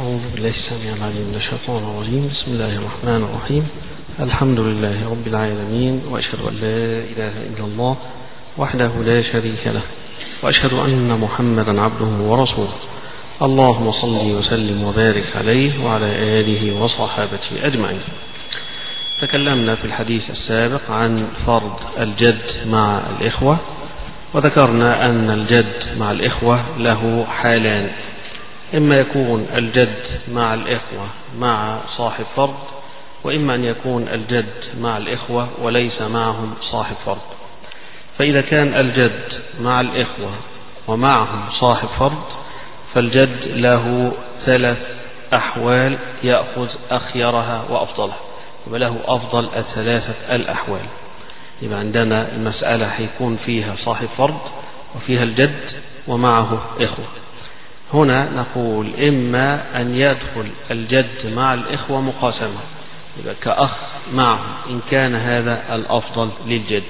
أعوذ بالله السميع العليم من الشيطان الرجيم. بسم الله الرحمن الرحيم. الحمد لله رب العالمين، وأشهد أن لا إله إلا الله وحده لا شريك له، وأشهد أن محمدا عبده ورسوله. اللهم صل وسلم وبارك عليه وعلى آله وصحابته أجمعين. تكلمنا في الحديث السابق عن فرض الجد مع الإخوة، وذكرنا أن الجد مع الإخوة له حالان: إما يكون الجد مع الإخوة مع صاحب فرض، وإما أن يكون الجد مع الإخوة وليس معهم صاحب فرض. فإذا كان الجد مع الإخوة ومعهم صاحب فرض، فالجد له 3 أحوال يأخذ أخيرها وأفضلها، يبقى له أفضل 3 الأحوال. يبقى عندنا المسألة هيكون فيها صاحب فرض وفيها الجد ومعه إخوة. هنا نقول إما أن يدخل الجد مع الإخوة مقاسمة، يبقى كأخ معه إن كان هذا الأفضل للجد،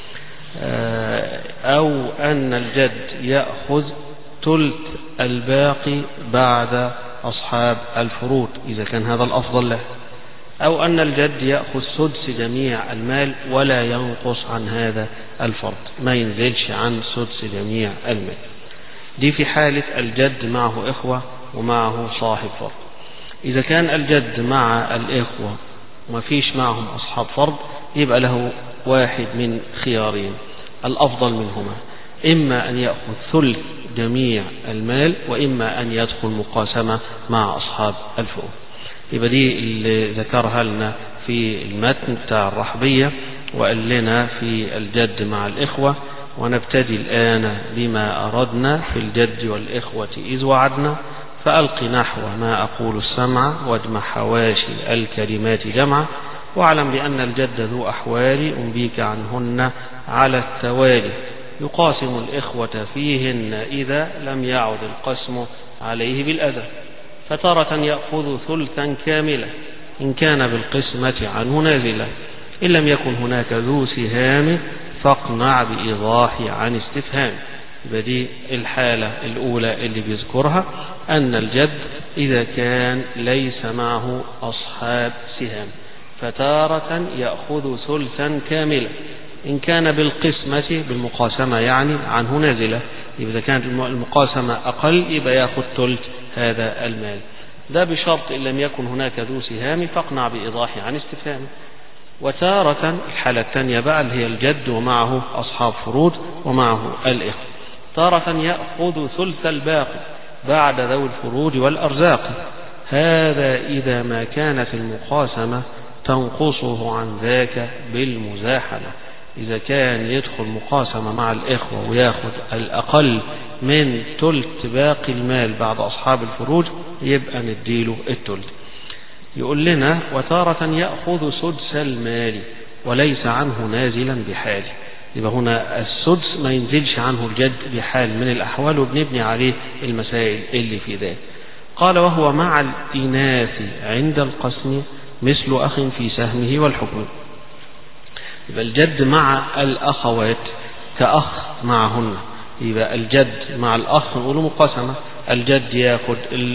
أو أن الجد يأخذ ثلث الباقي بعد أصحاب الفروض إذا كان هذا الأفضل له، أو أن الجد يأخذ سدس جميع المال ولا ينقص عن هذا الفرض، ما ينزلش عن سدس جميع المال. دي في حالة الجد معه إخوة ومعه صاحب فرض. إذا كان الجد مع الإخوة وما فيش معهم أصحاب فرض، يبقى له واحد من خيارين الأفضل منهما: إما أن يأخذ ثلث جميع المال، وإما أن يدخل مقاسمة مع أصحاب الفروض. يبقى دي اللي ذكرها لنا في المتن بتاع الرحبية، وقال لنا في الجد مع الإخوة. ونبتدي الآن بما أردنا في الجد والإخوة إذ وعدنا: فألق نحو ما أقول السمع، واجمع حواشي الكلمات جمعا، واعلم بأن الجد ذو أحوال أنبيك عنهن على التوالي، يقاسم الإخوة فيهن إذا لم يعد القسم عليه بالأذى، فتارة يأخذ ثلثا كاملا إن كان بالقسمة عنه نازلا، إن لم يكن هناك ذو سهام فاقنع بإيضاح عن استفهام. بدي الحالة الأولى اللي بيذكرها أن الجد إذا كان ليس معه أصحاب سهام، فتارة يأخذ ثلثا كاملا إن كان بالقسمة بالمقاسمة يعني عنه نازلة. إذا كانت المقاسمة أقل يبقى يأخذ ثلث هذا المال، ده بشرط إن لم يكن هناك ذو سهام فاقنع بإيضاح عن استفهام. وتارة الحالة الثانية بقى اللي هي الجد ومعه أصحاب فروض ومعه الإخوة، تارة يأخذ ثلث الباقي بعد ذوي الفروض والأرزاق، هذا إذا ما كانت المقاسمة تنقصه عن ذاك بالمزاحمة. إذا كان يدخل مقاسمة مع الإخوة ويأخذ الأقل من ثلث باقي المال بعد أصحاب الفروض، يبقى نديله الثلث. يقول لنا: وتارة يأخذ سدس المال وليس عنه نازلا بحال. يبقى هنا السدس ما ينزلش عنه الجد بحال من الأحوال، وبنبني عليه المسائل اللي في ذلك. قال: وهو مع الإناث عند القسم مثل أخ في سهمه والحكم. يبقى الجد مع الأخوات كأخ معهن. يبقى الجد مع الأخ نقول مقاسمة، الجد يأخذ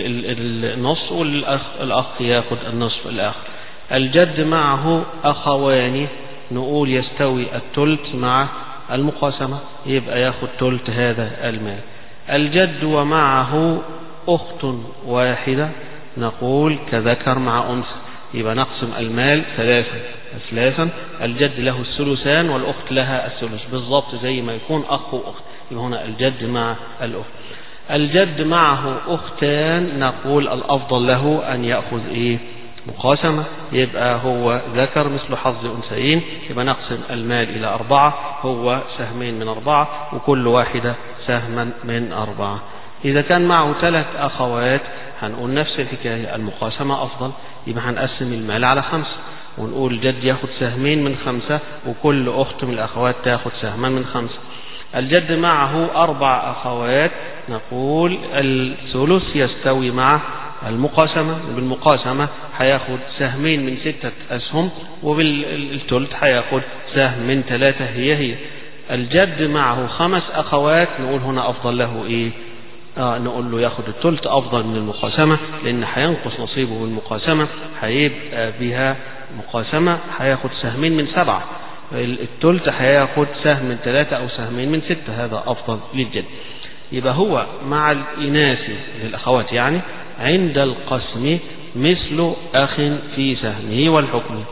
النصف والأخ يأخذ النصف الآخر. الجد معه أخوان نقول يستوي الثلث مع المقاسمة، يبقى يأخذ ثلث هذا المال. الجد ومعه أخت واحدة نقول كذكر مع أنثى، يبقى نقسم المال 3 أثلاثا، الجد له الثلثان والأخت لها الثلث، بالضبط زي ما يكون أخ وأخت. يبقى هنا الجد مع الأخت. الجد معه أختان نقول الأفضل له أن يأخذ مقاسمة، يبقى هو ذكر مثل حظ أنثيين، يبقى نقسم المال إلى 4، هو سهمين من 4 وكل واحدة سهما من 4. إذا كان معه 3 أخوات هنقول نفس الحكاية، المقاسمة أفضل، يبقى هنقسم المال على 5 ونقول الجد يأخذ سهمين من 5 وكل أخت من الأخوات تأخذ سهما من 5. الجد معه 4 أخوات نقول الثلث يستوي مع المقاسمة، بالمقاسمة هياخد سهمين من 6 أسهم، وبالثلث هياخد سهم من 3 هي. الجد معه 5 أخوات نقول هنا أفضل له نقول له ياخد الثلث أفضل من المقاسمة، لأن هينقص نصيبه من المقاسمة، هيبقى بها مقاسمة هياخد سهمين من 7، الثلث هياخد سهم من 3 أو سهمين من 6، هذا أفضل للجد. يبقى هو مع الإناث للأخوات يعني عند القسم مثل أخ في سهمه والحكم،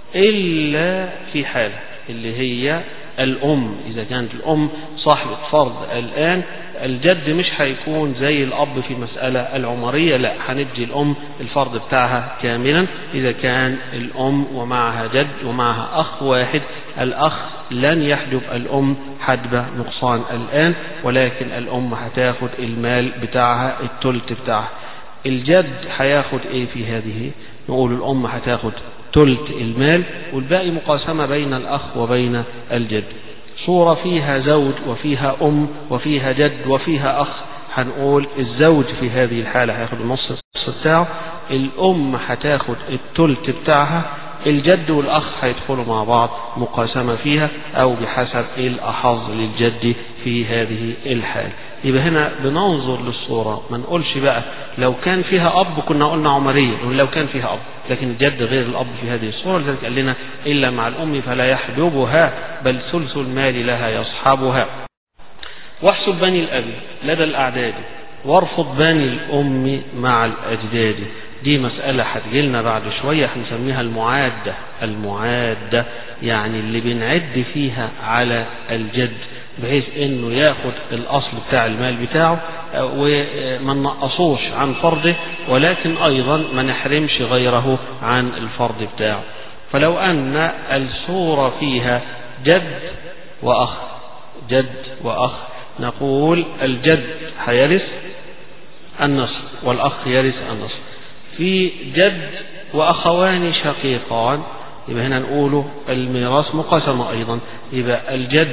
إلا في حالة اللي هي الأم. إذا كانت الأم صاحبة فرض الآن، الجد مش هيكون زي الأب في مسألة العمرية، لا، هندي الأم الفرض بتاعها كاملا. إذا كان الأم ومعها جد ومعها أخ واحد، الأخ لن يحجب الأم حجب نقصان الآن، ولكن الأم هتاخد المال بتاعها الثلث بتاعها. الجد هياخد ايه في هذه؟ نقول الأم هتاخد ثلث المال، والباقي مقاسمة بين الأخ وبين الجد. صورة فيها زوج وفيها أم وفيها جد وفيها أخ، هنقول الزوج في هذه الحالة هياخد النص بتاعه، الأم هتاخد الثلث بتاعها، الجد والأخ هيدخلوا مع بعض مقاسمة فيها، أو بحسب الأحظ للجد في هذه الحال. يبقى هنا بننظر للصورة، ما نقولش بقى لو كان فيها أب كنا قلنا عمرية، لو كان فيها أب، لكن الجد غير الأب في هذه الصورة، لذلك قال لنا إلا مع الأم فلا يحجبها بل ثلث المال لها يصحبها. واحسب بني الأب لدى الأعداد وارفض بني الأم مع الأجداد. دي مسألة هتجيلنا بعد شوية هنسميها المعادة. المعادة يعني اللي بنعد فيها على الجد، بحيث انه ياخد الاصل بتاع المال بتاعه وما نقصوش عن فرضه، ولكن ايضا ما نحرمش غيره عن الفرض بتاعه. فلو ان الصورة فيها جد واخ، جد واخ، نقول الجد هيرث النصف والاخ يرث النصف. في جد واخوان شقيقان، يبقى هنا نقوله الميراث مقاسمة أيضا، يبقى الجد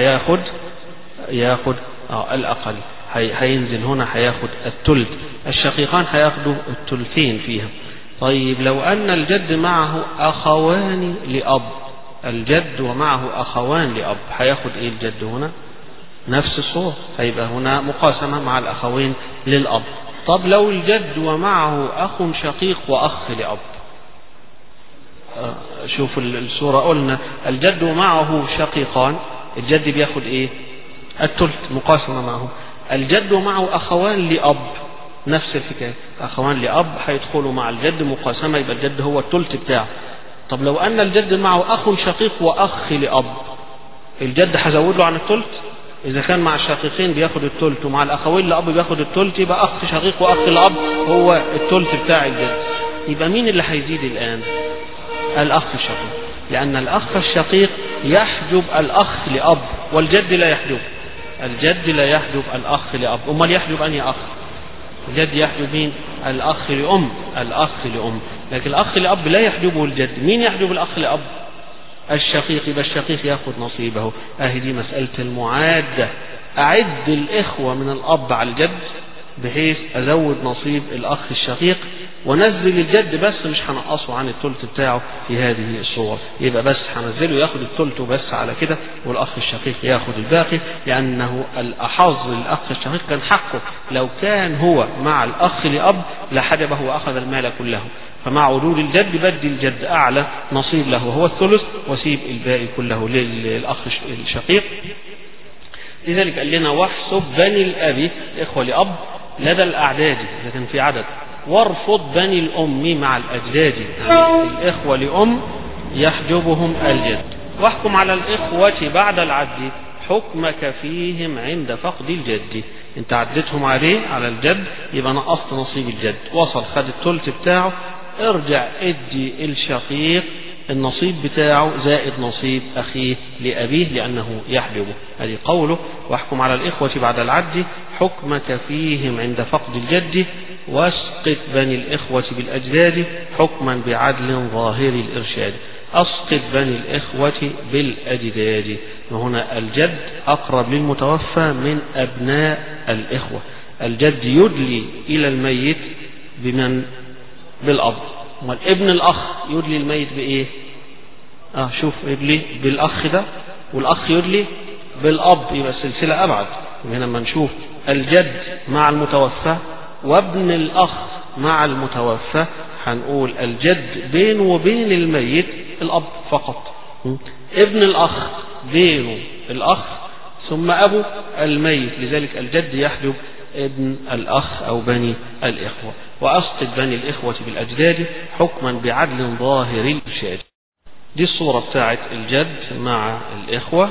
ياخد الأقل، هينزل هنا هياخد الثلث، الشقيقان هياخدوا الثلثين فيها. طيب لو أن الجد معه أخوان لأب، الجد ومعه أخوان لأب، هياخد إيه الجد هنا؟ نفس الصورة، هيبقى هنا مقاسمة مع الأخوين للأب. طب لو الجد ومعه أخ شقيق وأخ لأب، شوف الصورة، قلنا الجد ومعه شقيقان، الجد بياخد ايه؟ الثلث مقاسمة معه. الجد ومعه أخوان لأب، نفس الحكاية، أخوان لأب هيدخلوا مع الجد مقاسمة، يبقى الجد هو الثلث بتاعه. طب لو أن الجد معه أخ شقيق وأخ لأب، الجد هزود له عن الثلث. إذا كان مع الشقيقين بياخد الثلث ومع الأخوين لأب بياخد الثلث، يبقى أخ شقيق وأخ لأب هو الثلث بتاع الجد. يبقى مين اللي هيزيد الآن؟ الأخ الشقيق، لأن الأخ الشقيق يحجب الأخ لأب، والجد لا يحجب، الجد لا يحجب الأخ لأب. أمال يحجب أنهي أخ؟ الجد يحجب مين؟ الأخ لأم، الأخ لأم، لكن الأخ لأب لا يحجبه الجد. مين يحجب الأخ لأب؟ الشقيق، يبقى الشقيق يأخذ نصيبه. دي مسألة المعادة، أعد الإخوة من الأب على الجد بحيث أزود نصيب الأخ الشقيق، ونزل الجد بس مش هنقصه عن الثلث بتاعه في هذه الصور، يبقى بس هنزله ياخد الثلث بس على كده، والأخ الشقيق ياخد الباقي، لأنه الأحظ للأخ الشقيق كان حقه لو كان هو مع الأخ لأب لحجبه وأخذ المال كله، فمع وجود الجد بدي الجد أعلى نصيب له وهو الثلث، وسيب الباقي كله للأخ الشقيق. لذلك قال لنا واحسب بني الأب إخوة لأب لدى الأعداد إذا كان في عدد، وارفض بني الأم مع الأجداد، يعني الإخوة لأم يحجبهم الجد. واحكم على الإخوة بعد العد حكمك فيهم عند فقد الجد. انت عدتهم عليه على الجد، يبقى نقصت نصيب الجد، وصل خد الثلث بتاعه، ارجع ادي الشقيق النصيب بتاعه زائد نصيب أخيه لأبيه لأنه يحجبه. هذه قوله واحكم على الإخوة بعد العد حكمك فيهم عند فقد الجد، واسقط بني الإخوة بالأجداد حكما بعدل ظاهر الإرشاد. أسقط بني الإخوة بالأجداد، وهنا الجد أقرب للمتوفى من أبناء الإخوة. الجد يدلي إلى الميت بمن؟ بالأب. والابن الأخ يدلي الميت بإيه؟ شوف يدلي بالأخ ده، والأخ يدلي بالأب، يبقى السلسلة أبعد. هنا لما نشوف الجد مع المتوفى وابن الأخ مع المتوفى هنقول الجد بينه وبين الميت الأب فقط، ابن الأخ بينه الأخ ثم أبو الميت، لذلك الجد يحجب ابن الأخ أو بني الإخوة، وأسقط بني الإخوة بالأجداد حكما بعدل ظاهر الإرشاد. دي الصورة بتاعت الجد مع الإخوة.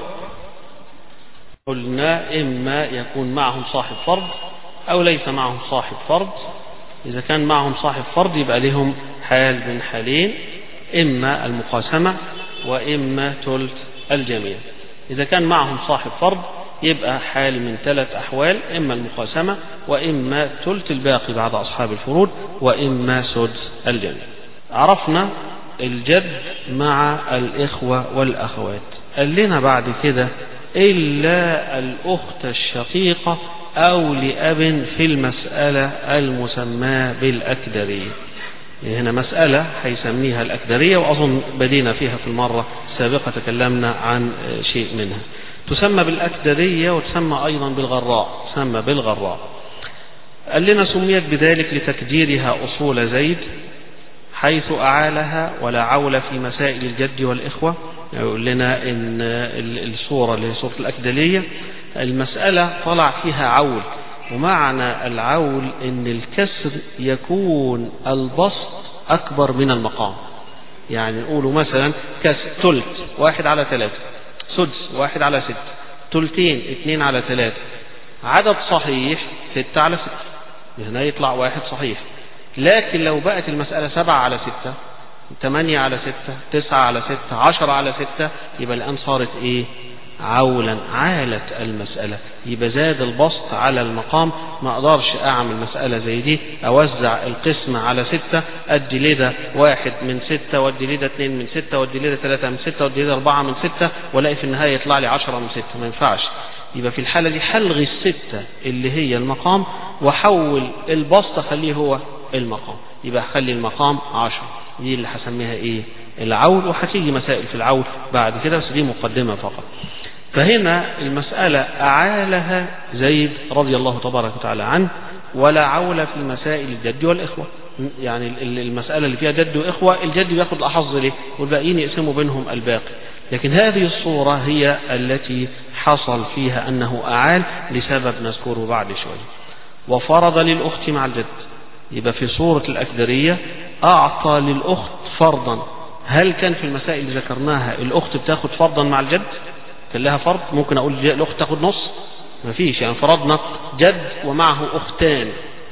قلنا إما يكون معهم صاحب فرض أو ليس معهم صاحب فرض. إذا كان معهم صاحب فرض يبقى لهم حال من حالين، إما المقاسمة وإما ثلث الجميع. إذا كان معهم صاحب فرض يبقى حال من 3 أحوال، إما المقاسمة وإما ثلث الباقي بعد أصحاب الفروض وإما سدس الجميع. عرفنا الجد مع الإخوة والأخوات. قال لنا بعد كده إلا الأخت الشقيقة أو لأب في المسألة المسماة بالأكدرية. هنا مسألة هيسميها الأكدرية، وأظن بدينا فيها في المرة السابقة تكلمنا عن شيء منها. تسمى بالأكدرية وتسمى أيضا بالغراء، تسمى بالغراء. قال لنا سميت بذلك لتكديرها أصول زيد حيث أعالها ولا عول في مسائل الجد والإخوة. يقول لنا إن الصورة اللي هي صورة الأكدرية المسألة طلع فيها عول، ومعنى العول إن الكسر يكون البسط أكبر من المقام. يعني نقوله مثلا كسر ثلث 1/3، سدس 1/6، ثلثين 2/3، عدد صحيح 6/6، هنا يطلع 1 صحيح. لكن لو بقت المسألة 7/6، 8/6، 9/6، 10/6، يبقى الآن صارت إيه؟ عولا، عالت المسألة، يبقى زاد البسط على المقام. ما أقدرش أعمل مسألة زي دي أوزع القسمة على 6، أدي لده 1 من 6 وأدي لده 2 من 6 وأدي لده 3 من 6 وأدي لده 4 من 6 ولاقي في النهاية يطلع لي 10 من 6. ما ينفعش. يبقى في الحالة دي حلغي 6 اللي هي المقام وحول البسط خليه هو المقام، يبقى خلي المقام 10. دي اللي هسميها إيه؟ العول. وهتيجي مسائل في العول بعد كده، بس دي مقدمة فقط. فهنا المسألة أعالها زيد رضي الله تبارك وتعالى عنه ولا عول في مسائل الجد والإخوة. يعني المسألة اللي فيها جد وإخوة الجد بياخد الأحظ ليه والباقيين يقسموا بينهم الباقي. لكن هذه الصورة هي التي حصل فيها أنه أعال لسبب نذكره بعد شوية. وفرض للأخت مع الجد. يبقى في صورة الأكدرية أعطى للأخت فرضا. هل كان في المسائل اللي ذكرناها الأخت بتاخد فرضا مع الجد؟ كان لها فرض؟ ممكن أقول الأخت تاخد نص؟ ما فيش. يعني فرضنا جد ومعه أختان،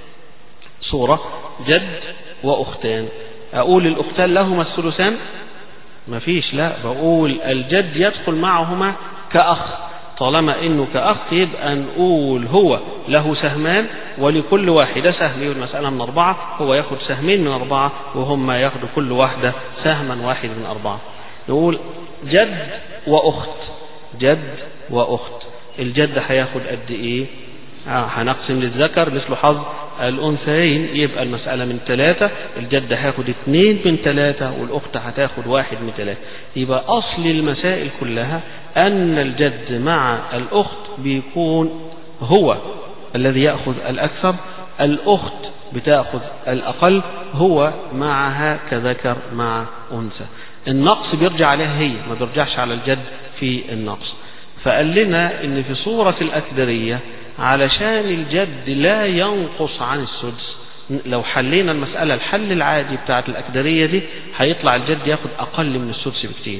صورة جد وأختان، أقول الأختان لهما الثلثان؟ ما فيش. لا، بقول الجد يدخل معهما كأخ. طالما إنه كأخ يبقى نقول هو له سهمان ولكل واحدة سهم. المسألة من 4، هو ياخد سهمين من 4 وهم ياخدوا كل واحدة سهما واحد من 4. نقول جد وأخت، جد وأخت. الجد هياخد قد إيه؟ هنقسم للذكر مثل حظ الأنثيين، يبقى المسألة من 3. الجد هياخد 2 من 3 والأخت هتاخد 1 من 3. يبقى أصل المسائل كلها أن الجد مع الأخت بيكون هو الذي يأخذ الأكثر، الأخت بتأخذ الأقل، هو معها كذكر مع أنثى. النقص بيرجع عليها هي، ما بيرجعش على الجد في النقص. فقال لنا إن في صورة الأكدرية علشان الجد لا ينقص عن السدس، لو حلينا المسألة الحل العادي بتاعت الأكدرية دي هيطلع الجد ياخد أقل من السدس بكتير.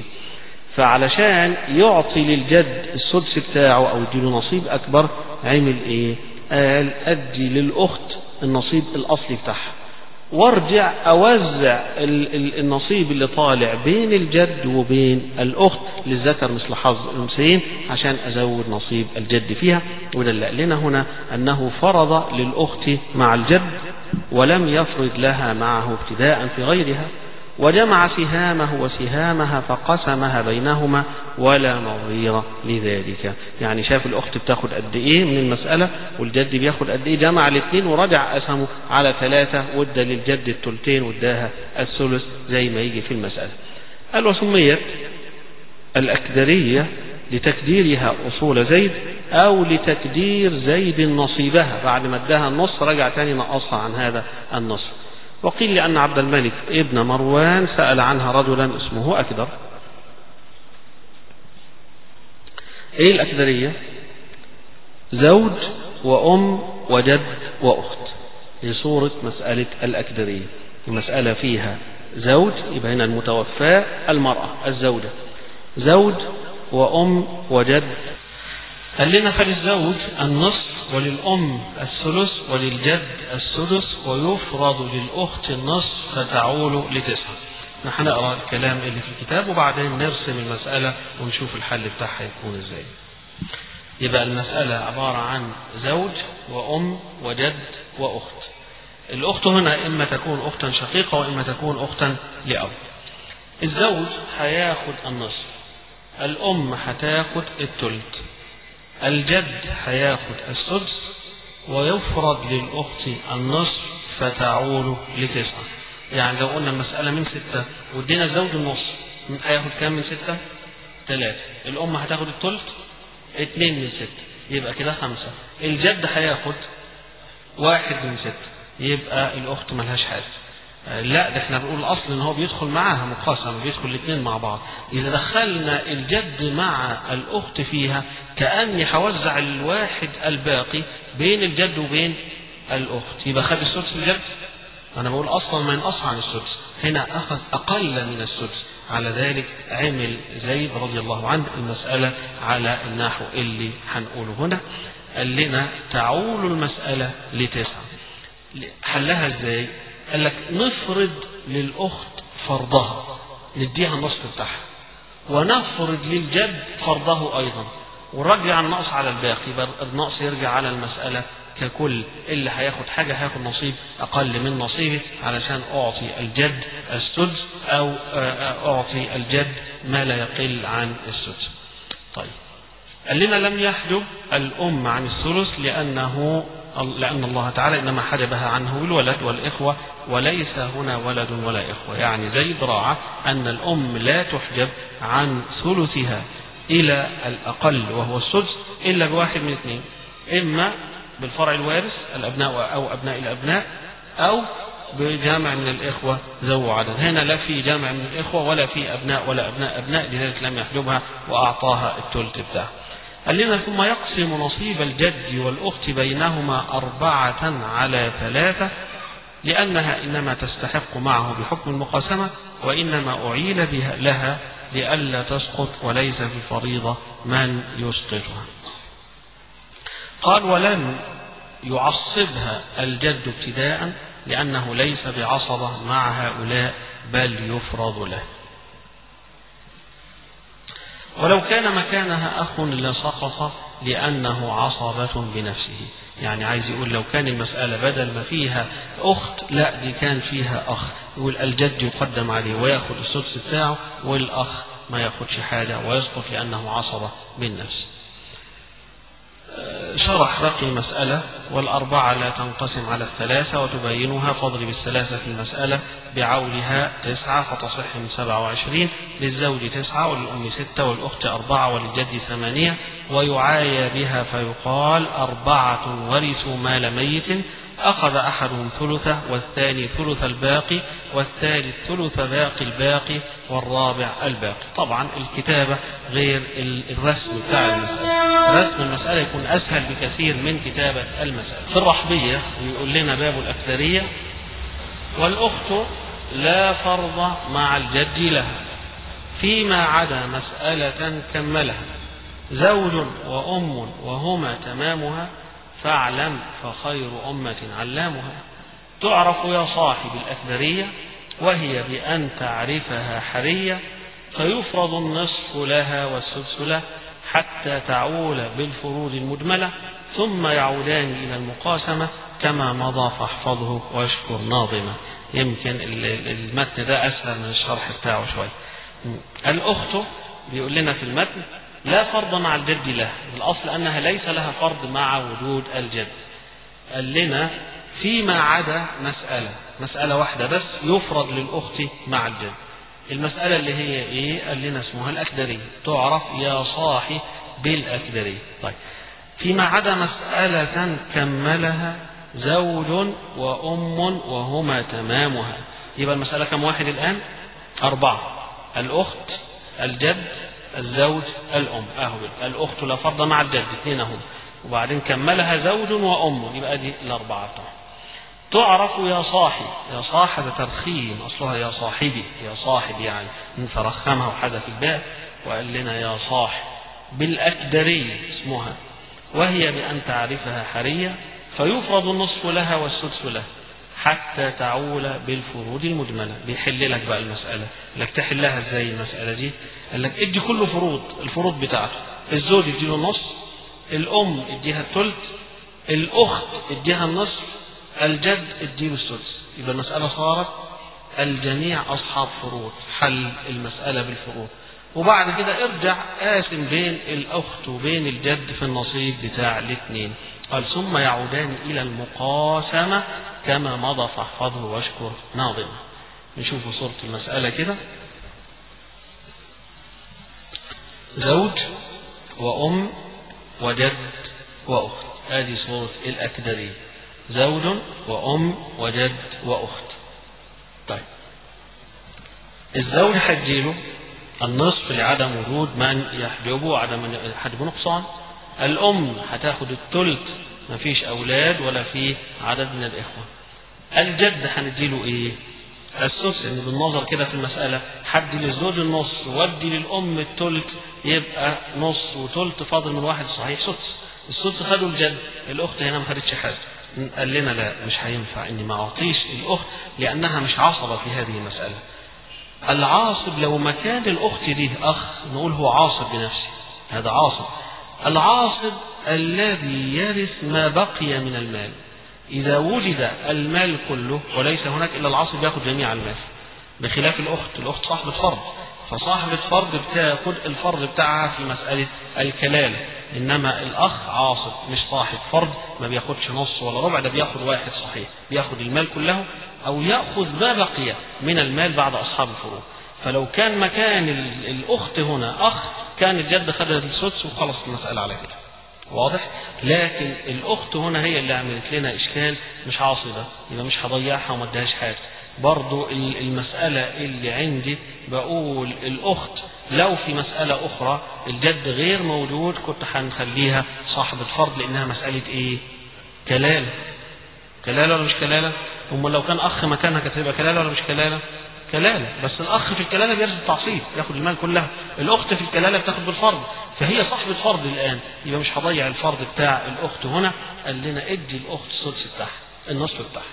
فعلشان يعطي للجد السدس بتاعه أو يديله نصيب أكبر عمل إيه؟ قال أدي للأخت النصيب الأصلي بتاعها وارجع أوزع النصيب اللي طالع بين الجد وبين الأخت للذكر مثل حظ الأنثيين عشان أزود نصيب الجد فيها. وده اللي قال لنا هنا أنه فرض للأخت مع الجد ولم يفرض لها معه ابتداء في غيرها، وجمع سهامه وسهامها فقسمها بينهما ولا نظير لذلك. يعني شاف الأخت بتاخد قد إيه من المسألة والجد بياخد قد إيه، جمع الاثنين ورجع قسمه على 3 وادى للجد الثلثين واداها الثلث زي ما يجي في المسألة. قال وسميت الأكدرية لتكديرها أصول زيد أو لتكدير زيد نصيبها، بعد ما اداها النص رجع تاني نقصها عن هذا النص. وقيل لأن عبد الملك ابن مروان سأل عنها رجلا اسمه أكدر. ايه الأكدرية؟ زوج وأم وجد وأخت، في صورة مسألة الأكدرية. المسألة فيها زوج، يبقى هنا المتوفاة المرأة الزوجة، زوج وأم وجد. قال لنا فللزوج النصف وللأم الثلث وللجد السدس ويفرض للأخت النصف فتعول لتسعة. نحن نقرأ الكلام اللي في الكتاب وبعدين نرسم المسألة ونشوف الحل بتاعها يكون ازاي. يبقى المسألة عبارة عن زوج وأم وجد وأخت. الأخت هنا إما تكون أختا شقيقة وإما تكون أختا لأب. الزوج هياخد النصف، الأم هتاخد الثلث، الجد هياخد السدس، ويفرض للأخت النصف فتعول لتسعة. يعني لو قلنا المسألة من 6 وادينا الزوج النص، هياخد كام من 6؟ 3. الأم هتاخد الثلث 2 من 6، يبقى كده 5. الجد هياخد 1 من 6، يبقى الأخت ملهاش حاجة. لا، ده احنا بنقول الأصل ان هو بيدخل معاها مقاسمة، بيدخل الاثنين مع بعض. إذا دخلنا الجد مع الأخت فيها كأني هوزع الواحد الباقي بين الجد وبين الأخت، يبقى خد السدس الجد. أنا بقول أصلا ما ينقص عن السدس، هنا أخذ أقل من السدس. على ذلك عمل زيد رضي الله عنه المسألة على النحو اللي هنقوله هنا. قال لنا تعول المسألة لتسعة. حلها ازاي؟ قال لك نفرض للأخت فرضها، نديها النصف بتاعها، ونفرض للجد فرضه أيضا، ونرجع النقص على الباقي، يبقى النقص يرجع على المسألة ككل. اللي هياخد حاجة هياخد نصيب أقل من نصيبه علشان أعطي الجد السدس أو أعطي الجد ما لا يقل عن السدس. طيب، قال لنا لم يحجب الأم عن الثلث لأن الله تعالى إنما حجبها عنه بالولد والإخوة، وليس هنا ولد ولا إخوة. يعني زيد راعى أن الأم لا تحجب عن ثلثها إلى الأقل وهو السدس إلا بواحد من اثنين، إما بالفرع الوارث الأبناء أو أبناء الأبناء، أو بجامع من الإخوة ذو عدد. هنا لا في جامع من الإخوة ولا في أبناء ولا أبناء أبناء، لذلك لم يحجبها وأعطاها الثلث بتاعها. قال لنا ثم يقسم نصيب الجد والأخت بينهما 4 على 3، لأنها إنما تستحق معه بحكم المقاسمة، وإنما أعيل بها لها لئلا تسقط، وليس في فريضة من يسقطها. قال ولم يعصبها الجد ابتداء لأنه ليس بعصبة مع هؤلاء بل يفرض له. ولو كان مكانها أخ لسقط لأنه عصبة بنفسه. يعني عايز يقول لو كان المسألة بدل ما فيها أخت، لا دي كان فيها أخ، يقول الجد يقدم عليه ويأخذ السدس بتاعه، والأخ ما يأخذش حاجة ويسقط لأنه عصبة بالنفس. شرح باقي المسألة. والأربعة لا تنقسم على 3 وتبينها، فاضرب 3 في المسألة بعولها 9 فتصح من 27. للزوج 9 وللأم 6 والأخت 4 وللجد 8. ويعايى بها فيقال 4 ورثوا مال ميت، أخذ أحدهم ثلثه والثاني ثلث الباقي والثالث ثلث باقي الباقي والرابع الباقي. طبعا الكتابة غير الرسم بتاع المسألة، رسم المسألة يكون أسهل بكثير من كتابة المسألة. في الرحبية يقول لنا باب الأكثرية: والأخت لا فرض مع الجد لها فيما عدا مسألة كملها زوج وأم وهما تمامها، فاعلم فخير أمة علامها. تعرف يا صاحب الأكثرية وهي بأن تعرفها حرية، فيفرض النصف لها والسدس له حتى تعول بالفروض المجملة، ثم يعودان إلى المقاسمة كما مضى فاحفظه واشكر ناظمة. يمكن المتن ده أسهل من الشرح بتاعه شوي. الأخت بيقول لنا في المتن لا فرض مع الجد لها، الأصل أنها ليس لها فرض مع وجود الجد. قال لنا فيما عدا مسألة واحدة بس يفرض للأخت مع الجد. المسألة اللي هي ايه؟ قال لنا اسمها الأكدرية، تعرف يا صاحي بالأكدرية. طيب فيما عدا مسألة كملها زوج وأم وهما تمامها، يبقى المسألة كم واحد الآن؟ 4: الأخت، الجد، الزوج، الأم. الأخت لا فرض مع الجد، 2 هم، وبعدين كملها زوج وأم، يبقى دي 4 طبعا. تعرف يا صاحي، يا صاح هذا ترخيم، أصلها يا صاحبي، يا صاحب يعني ترخمها وحذف الباء وقال لنا يا صاح. بالأكدرية اسمها، وهي بأن تعرفها حرية، فيفرض النصف لها والسدس له حتى تعول بالفروض المجملة. بيحل لك بقى المسألة، لك تحلها ازاي المسألة دي؟ قال لك ادي كل الفروض بتاعته. الزوج اديله النص، الأم اديها الثلث، الأخت اديها النصف، الجد اديله السدس. يبقى المسألة صارت الجميع أصحاب فروض، حل المسألة بالفروض. وبعد كده ارجع قاسم بين الأخت وبين الجد في النصيب بتاع الاثنين. قال ثم يعودان إلى المقاسمة كما مضى فاحفظه واشكر ناظمه. نشوف صورة المسألة كده: زوج وأم وجد وأخت، هذه صورة الأكدرية، زوج وأم وجد وأخت. طيب الزوج هيديله النصف لعدم وجود من يحجبه وعدم حجب نقصان. الأم هتاخد الثلث، مفيش أولاد ولا في عدد من الإخوة. الجد هنديله إيه؟ السدس. يعني بالنظر كده في المسألة، حد للزوج النص ودي للأم الثلث، يبقى نص وثلث، فاضل من واحد صحيح سدس. السدس خدوا الجد، الأخت هنا ما خدتش حاجة. قال لنا لا، مش هينفع إني ما أعطيش الأخت لأنها مش عصبة في هذه المسألة. العاصب لو مكان الأخت دي أخ نقول هو عاصب بنفسه، هذا عاصب. العاصب الذي يرث ما بقي من المال. إذا وجد المال كله وليس هناك إلا العاصب يأخذ جميع المال، بخلاف الأخت صاحبة فرض، فصاحبة فرض بتاخد الفرض بتاعها في مسألة الكلالة، إنما الأخ عاصب مش صاحب فرض، ما بياخدش نص ولا ربع، ده بياخد واحد صحيح، بياخد المال كله أو يأخذ ما بقي من المال بعد أصحاب الفروض. فلو كان مكان الأخت هنا أخ كان الجد خد السدس وخلص المسألة على كده، واضح؟ لكن الأخت هنا هي اللي عملت لنا إشكال، مش عاصبة، يبقى مش هضيعها وما ادهاش حاجة. برضو المسألة اللي عندي بقول الأخت لو في مسألة أخرى الجد غير موجود كنت هنخليها صاحبة فرض، لأنها مسألة إيه؟ كلالة. كلالة ولا مش كلالة؟ لو كان أخ مكانها كانت تبقى كلالة ولا مش كلالة؟ كلالة. بس الأخ في الكلالة بيرث التعصيب، ياخد المال كلها. الأخت في الكلالة بتاخد بالفرض، فهي صاحبة فرض الآن، يبقى مش هضيع الفرض بتاع الأخت هنا. قال لنا ادي الأخت السدس بتاعها، النصف بتاعها.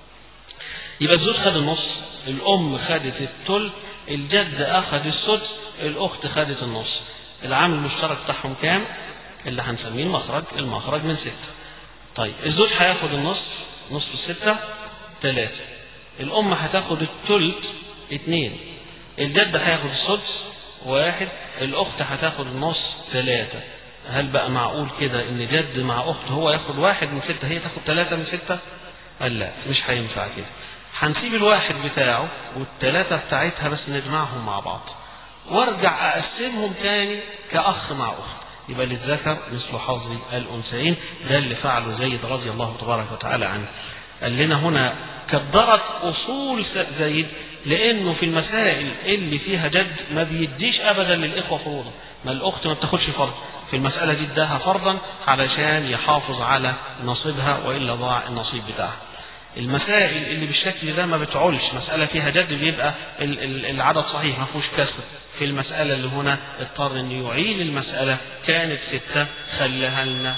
يبقى الزوج خد النص، الأم خدت الثلث، الجد أخذ السدس، الأخت خدت النص. العامل المشترك بتاعهم كام؟ اللي هنسميه المخرج من 6. طيب الزوج هياخد النص، نصف 6 3، الأم هتاخد الثلث 2، الجد هياخد السدس 1، الأخت هتاخد النص 3. هل بقى معقول كده إن جد مع أخت هو ياخد 1 من 6 هي تاخد 3 من 6؟ قال لا، مش هينفع كده. هنسيب الواحد بتاعه والثلاثة بتاعتها بس نجمعهم مع بعض وارجع أقسمهم تاني كأخ مع أخت، يبقى للذكر مثل حظ الأنثيين. ده اللي فعله زيد رضي الله تبارك وتعالى عنه. قال لنا هنا كدرت أصول زيد، لأنه في المسائل اللي فيها جد ما بيديش أبدا للإخوة فروضا، ما الأخت ما بتاخدش فرض، في المسألة دي اداها فرضا علشان يحافظ على نصيبها وإلا ضاع النصيب بتاعها. المسائل اللي بالشكل ده ما بتعولش، مسألة فيها جد بيبقى العدد صحيح ما فيهوش كسر. في المسألة اللي هنا اضطر أن يعيل المسألة، كانت 6 خليها لنا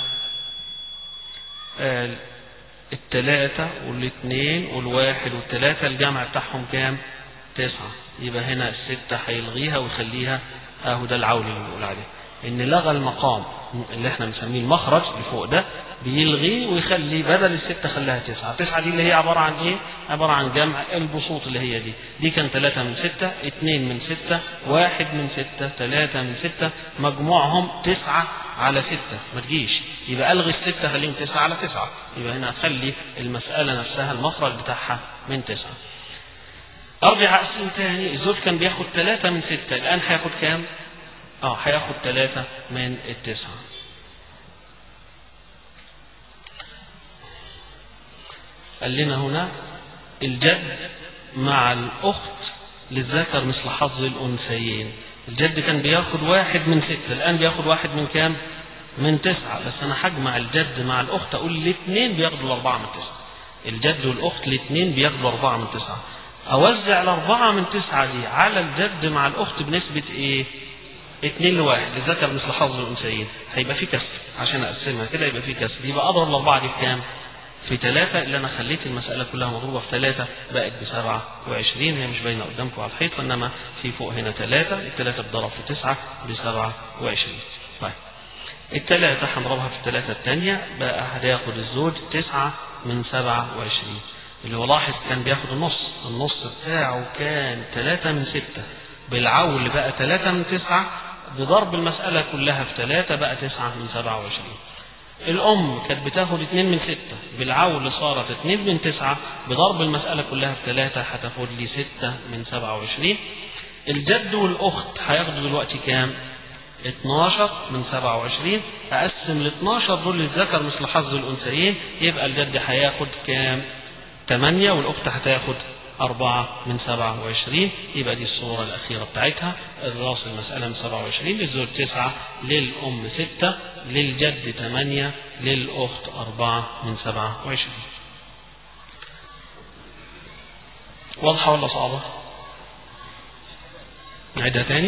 3 2 1 و3، الجمع بتاعهم كام؟ 9. يبقى هنا 6 هيلغيها ويخليها، اهو ده العول اللي بنقول عليه، ان لغى المقام اللي احنا بنسميه المخرج اللي فوق ده، بيلغيه ويخلي بدل 6 خلاها 9. 9 دي اللي هي عبارة عن ايه؟ عبارة عن جمع البسوط اللي هي دي كان 3 من 6 2 من 6 1 من 6 3 من 6، مجموعهم 9 على 6 ما تجيش، يبقى ألغي 6 خليهم 9 على 9، يبقى هنا أخلي المسألة نفسها المخرج بتاعها من 9. ارجع اقسم تاني. الزوج كان بياخد 3 من 6، الان هياخد كام؟ هياخد 3 من 9. قال لنا هنا الجد مع الأخت للذكر مثل حظ الأنثيين. الجد كان بياخد 1 من 6، الآن بياخد 1 من كام؟ من 9. بس أنا هجمع الجد مع الأخت، أقول الاثنين بياخدوا 4 من 9. الجد والأخت الاثنين بياخدوا 4 من 9. أوزع 4 من 9 دي على الجد مع الأخت بنسبة إيه؟ 2 ل1 للذكر مثل حظ الأنثيين. هيبقى في كسر عشان أقسمها كده، يبقى في كسر. يبقى أضرب ال4 دي بكام؟ في 3، اللي أنا خليت المسألة كلها مضروبة في 3 بقت ب27. هي مش باينة قدامكم على الحيط، وإنما في فوق هنا 3، ال3 بضرب في 9 ب27. طيب ال3 هنضربها في 3 الثانية، بقى هياخد الزوج 9 من 27. اللي هو لاحظ كان بياخد النص بتاعه كان 3 من 6، بالعول بقى 3 من 9، بضرب المسألة كلها في 3 بقى 9 من 27. الأم كانت بتاخد 2 من 6، بالعول صارت 2 من 9، بضرب المسألة كلها في 3 هتاخد لي 6 من 27. الجد والأخت هياخدوا دلوقتي كام؟ 12 من 27. أقسم ال 12 دول للذكر مثل حظ الأنثيين، يبقى الجد هياخد كام؟ 8، والأخت هتاخد 4 من 27. يبقى دي الصورة الأخيرة بتاعتها. الراس المسألة من 27، للزوج 9، للأم 6، للجد 8، للأخت 4 من 27. واضحة ولا صعبة؟ نعيدها تاني.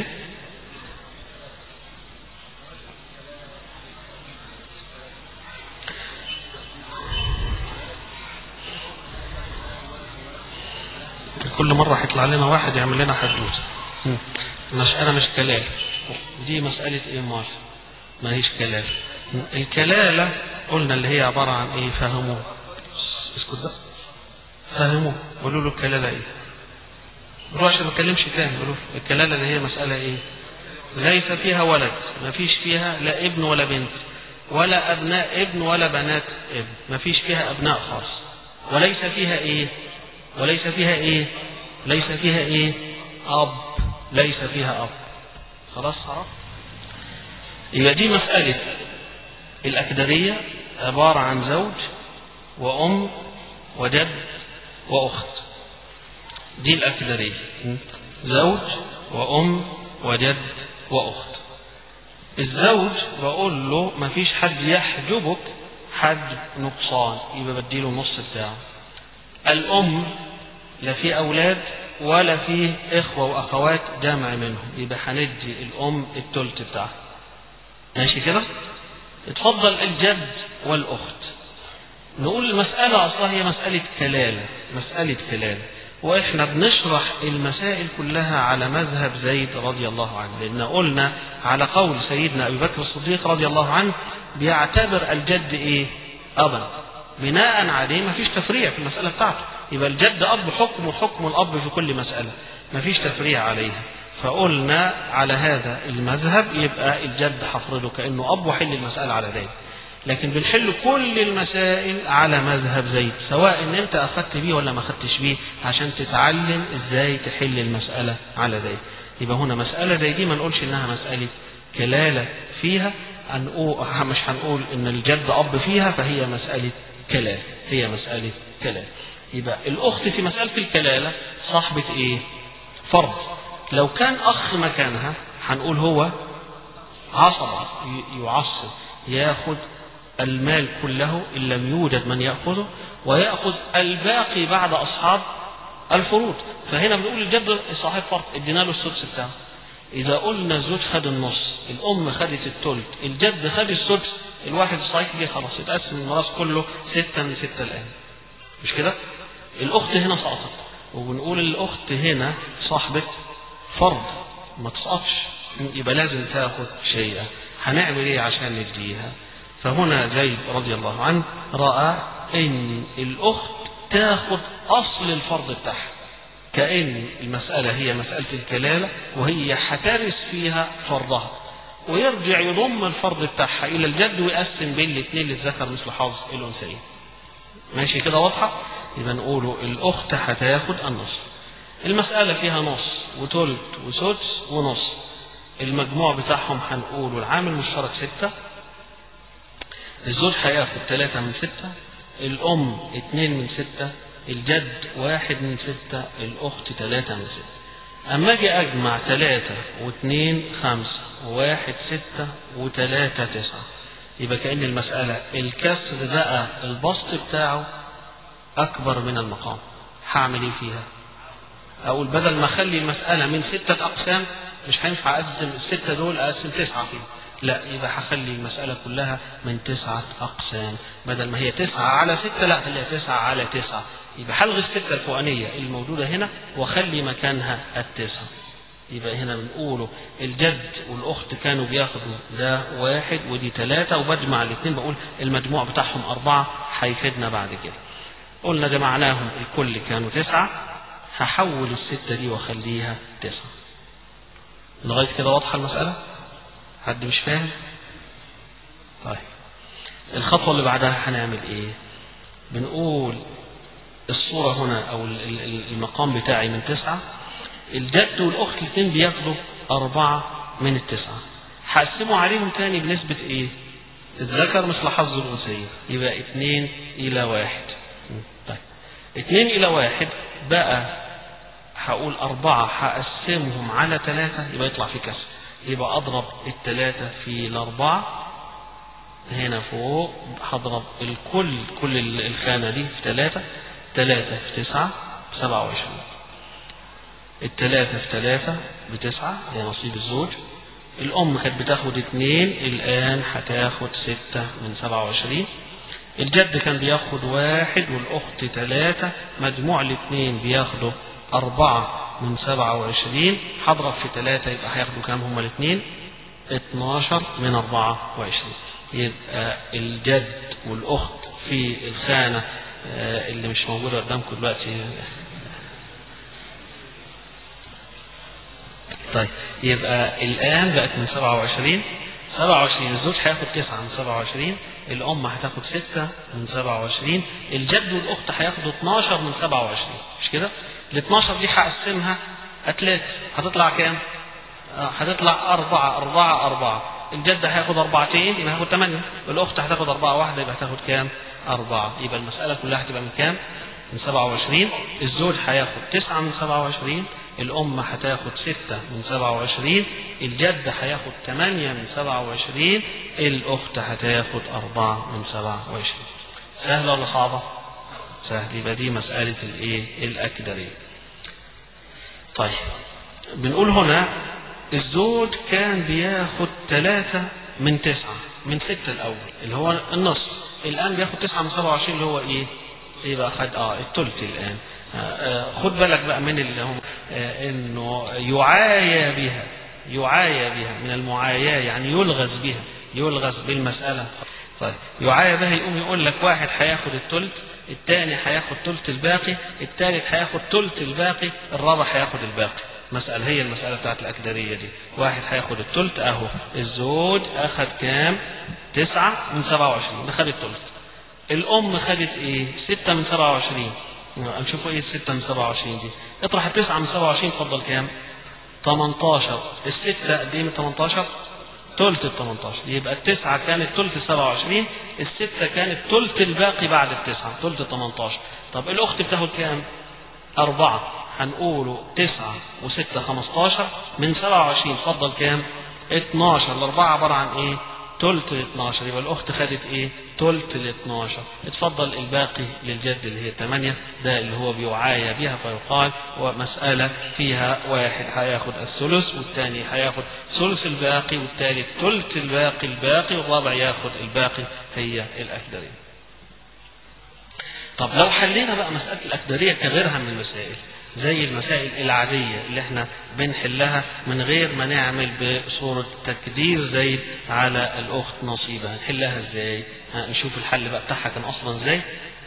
كل مرة هيطلع لنا واحد يعمل لنا حدوث. المسألة مش كلالة، دي مسألة ايه مال؟ ما هيش كلالة. الكلالة قلنا اللي هي عبارة عن ايه؟ فهموه. اسكت بقى. فهموه، قولوا له الكلالة ايه؟ قولوا عشان ما اتكلمش تاني. قولوا الكلالة اللي هي مسألة ايه؟ ليس فيها ولد، ما فيش فيها لا ابن ولا بنت، ولا ابناء ابن ولا بنات ابن، ما فيش فيها ابناء خاص. وليس فيها ايه؟ وليس فيها ايه؟ ليس فيها ايه؟ اب. ليس فيها اب. خلاص عرفت؟ يبقى دي مسألة الأكدرية عبارة عن زوج وأم وجد وأخت. دي الأكدرية، زوج وأم وجد وأخت. الزوج بقول له ما فيش حد يحجبك حد نقصان، يبقى بديله النص بتاعه. الأم لا في أولاد ولا في إخوة وأخوات جامع منهم، يبقى هندي الأم الثلث بتاعها. ماشي كده؟ اتفضل الجد والأخت. نقول المسألة أصلا هي مسألة كلالة، مسألة كلالة، وإحنا بنشرح المسائل كلها على مذهب زيد رضي الله عنه، لأن قلنا على قول سيدنا أبي بكر الصديق رضي الله عنه بيعتبر الجد إيه؟ أبا، بناء عليه ما فيش تفريع في المسألة بتاعته. يبقى الجد أب حكم وحكم الأب في كل مسألة، ما فيش تفريع عليها. فقلنا على هذا المذهب يبقى الجد حفرده كأنه أب وحل المسألة على ذلك. لكن بنحل كل المسائل على مذهب زيد، سواء ان انت اخذت بيه ولا ما اخذتش بيه، عشان تتعلم ازاي تحل المسألة على ذلك. يبقى هنا مسألة زي دي ما نقولش انها مسألة كلالة فيها، مش هنقول ان الجد اب فيها، فهي مسألة كلالة، هي مسألة كلالة. يبقى الاخت في مسألة الكلالة صاحبة ايه؟ فرض. لو كان اخ مكانها هنقول هو عصبة، يعصب، ياخد المال كله إن لم يوجد من يأخذه، ويأخذ الباقي بعد أصحاب الفروض. فهنا بنقول الجد صاحب فرض، ادينا له السدس بتاعه. إذا قلنا الزوج خد النص، الأم خدت الثلث، الجد خد السدس، الواحد الصحيح دي خلاص يتقسم الميراث كله 6 من 6 الآن. مش كده؟ الأخت هنا سقطت، وبنقول الأخت هنا صاحبة فرض ما تسقطش، يبقى لازم تاخد شيئا. هنعمل ايه عشان نديها؟ فهنا زيد رضي الله عنه رأى ان الاخت تاخد اصل الفرض بتاعها، كأن المسألة هي مسألة الكلالة، وهي هترث فيها فرضها، ويرجع يضم الفرض بتاعها الى الجد ويقسم بين الاثنين للذكر مثل حظ الانثيين. ماشي كده واضحة؟ يبقى نقوله الاخت هتاخد النصف. المسألة فيها نص وتلت وسدس ونص، المجموع بتاعهم هنقول العامل المشترك 6، الزوج هياخد 3 من 6، الأم 2 من 6، الجد 1 من 6، الأخت 3 من 6. أما أجي أجمع 3 و2 5 و1 6 و3 9، يبقى كأن المسألة الكسر بقى البسط بتاعه أكبر من المقام. هعمل إيه فيها؟ أقول بدل ما أخلي المسألة من 6 أقسام، مش هينفع أقسم ال6 دول أقسم 9 فيهم، لا، يبقى هخلي المسألة كلها من 9 أقسام، بدل ما هي 9 على 6 لا خليها 9 على 9، يبقى هلغي ال6 الفوقانية الموجودة هنا واخلي مكانها ال9. يبقى هنا بنقوله الجد والأخت كانوا بياخدوا ده 1 ودي 3، وبجمع الاثنين بقول المجموع بتاعهم 4، هيفيدنا بعد كده. قلنا جمعناهم الكل كانوا 9، هحول ال6 دي واخليها 9. لغاية كده واضحة المسألة؟ حد مش فاهم؟ طيب الخطوة اللي بعدها هنعمل ايه؟ بنقول الصورة هنا او المقام بتاعي من 9، الجد والاخت الاثنين بياخدوا 4 من ال9، هقسمه عليهم تاني بنسبة ايه؟ الذكر مثل حظ الانثيين، يبقى 2 إلى 1. طيب 2 إلى 1 بقى هقول 4 هقسمهم على 3، يبقى يطلع في كسر، يبقى أضرب 3 في 4 هنا فوق، هضرب كل الخانة دي في 3 في 9 27، 3 في 3 ب9 هي نصيب الزوج. الأم كانت بتاخد 2، الآن هتاخد 6 من 27. الجد كان بياخد 1 والأخت 3، مجموع الاثنين بياخدوا 4 من 27، هضرب في 3 يبقى هياخدوا كام هما الاثنين؟ 12 من 24. يبقى الجد والأخت في الخانة اللي مش موجودة قدامكم دلوقتي. طيب يبقى الآن بقت من 27 الزوج هياخد 9 من 27، الأم هتاخد 6 من 27، الجد والأخت هياخدوا 12 من 27، مش كده؟ ال 12 دي هقسمها 3، هتطلع كام؟ هتطلع 4. الجد هياخد 4 يبقى هياخد 8، والأخت هتاخد 4 واحدة يبقى هتاخد كام؟ 4. يبقى المسألة كلها هتبقى من كام؟ من 27. الزوج هياخد 9 من 27، الأم هتاخد 6 من 27، الجد هياخد 8 من 27، الأخت هتاخد 4 من 27. سهل ولا صعبة؟ سهل. يبقى دي مسألة الأكدرية. طيب بنقول هنا الزوج كان بياخد 3 من 9 من 6 الأول اللي هو النص، الآن بياخد 9 من 27 اللي هو يبقى خد الثلث الآن. خد بالك بقى من اللي هم انه يعايا بها من المعاياة، يعني يلغز بالمسألة. طيب يعايا بها يقوم يقول لك واحد هياخد الثلث، الثاني هياخد ثلث الباقي، الثالث هياخد ثلث الباقي، الرابع هياخد الباقي. مسألة هي المسألة بتاعت الأكدرية دي، واحد هياخد الثلث اهو، الزوج اخد كام؟ 9 من 27 ده خد الثلث. الأم خدت 6 من 27. نشوفوا 6 من 27 دي، اطرح 9 من 27 تفضل كام؟ 18. الستة قد ايه من 18؟ ثلث ال 18. يبقى ال9 كانت ثلث 27، ال6 كانت ثلث الباقي بعد ال9 ثلث 18. طب الأخت بتاخد كام؟ 4. هنقوله 9 و6 15 من 27 تفضل كام؟ 12. الأربعة عبارة عن ثلث ال 12، يبقى الأخت خدت ثلث ال 12. اتفضل الباقي للجد اللي هي 8، ده اللي هو بيعايا بها، فيقال ومسألة فيها واحد هياخد الثلث والثاني هياخد ثلث الباقي والثالث ثلث الباقي والرابع ياخد الباقي، هي الأكدرية. طب لو حلينا بقى مسألة الأكدرية كغيرها من المسائل، زي المسائل العادية اللي احنا بنحلها من غير ما نعمل بصورة تقدير زي على الأخت نصيبها، نحلها ازاي؟ نشوف الحل بقى بتاعها كان أصلا ازاي.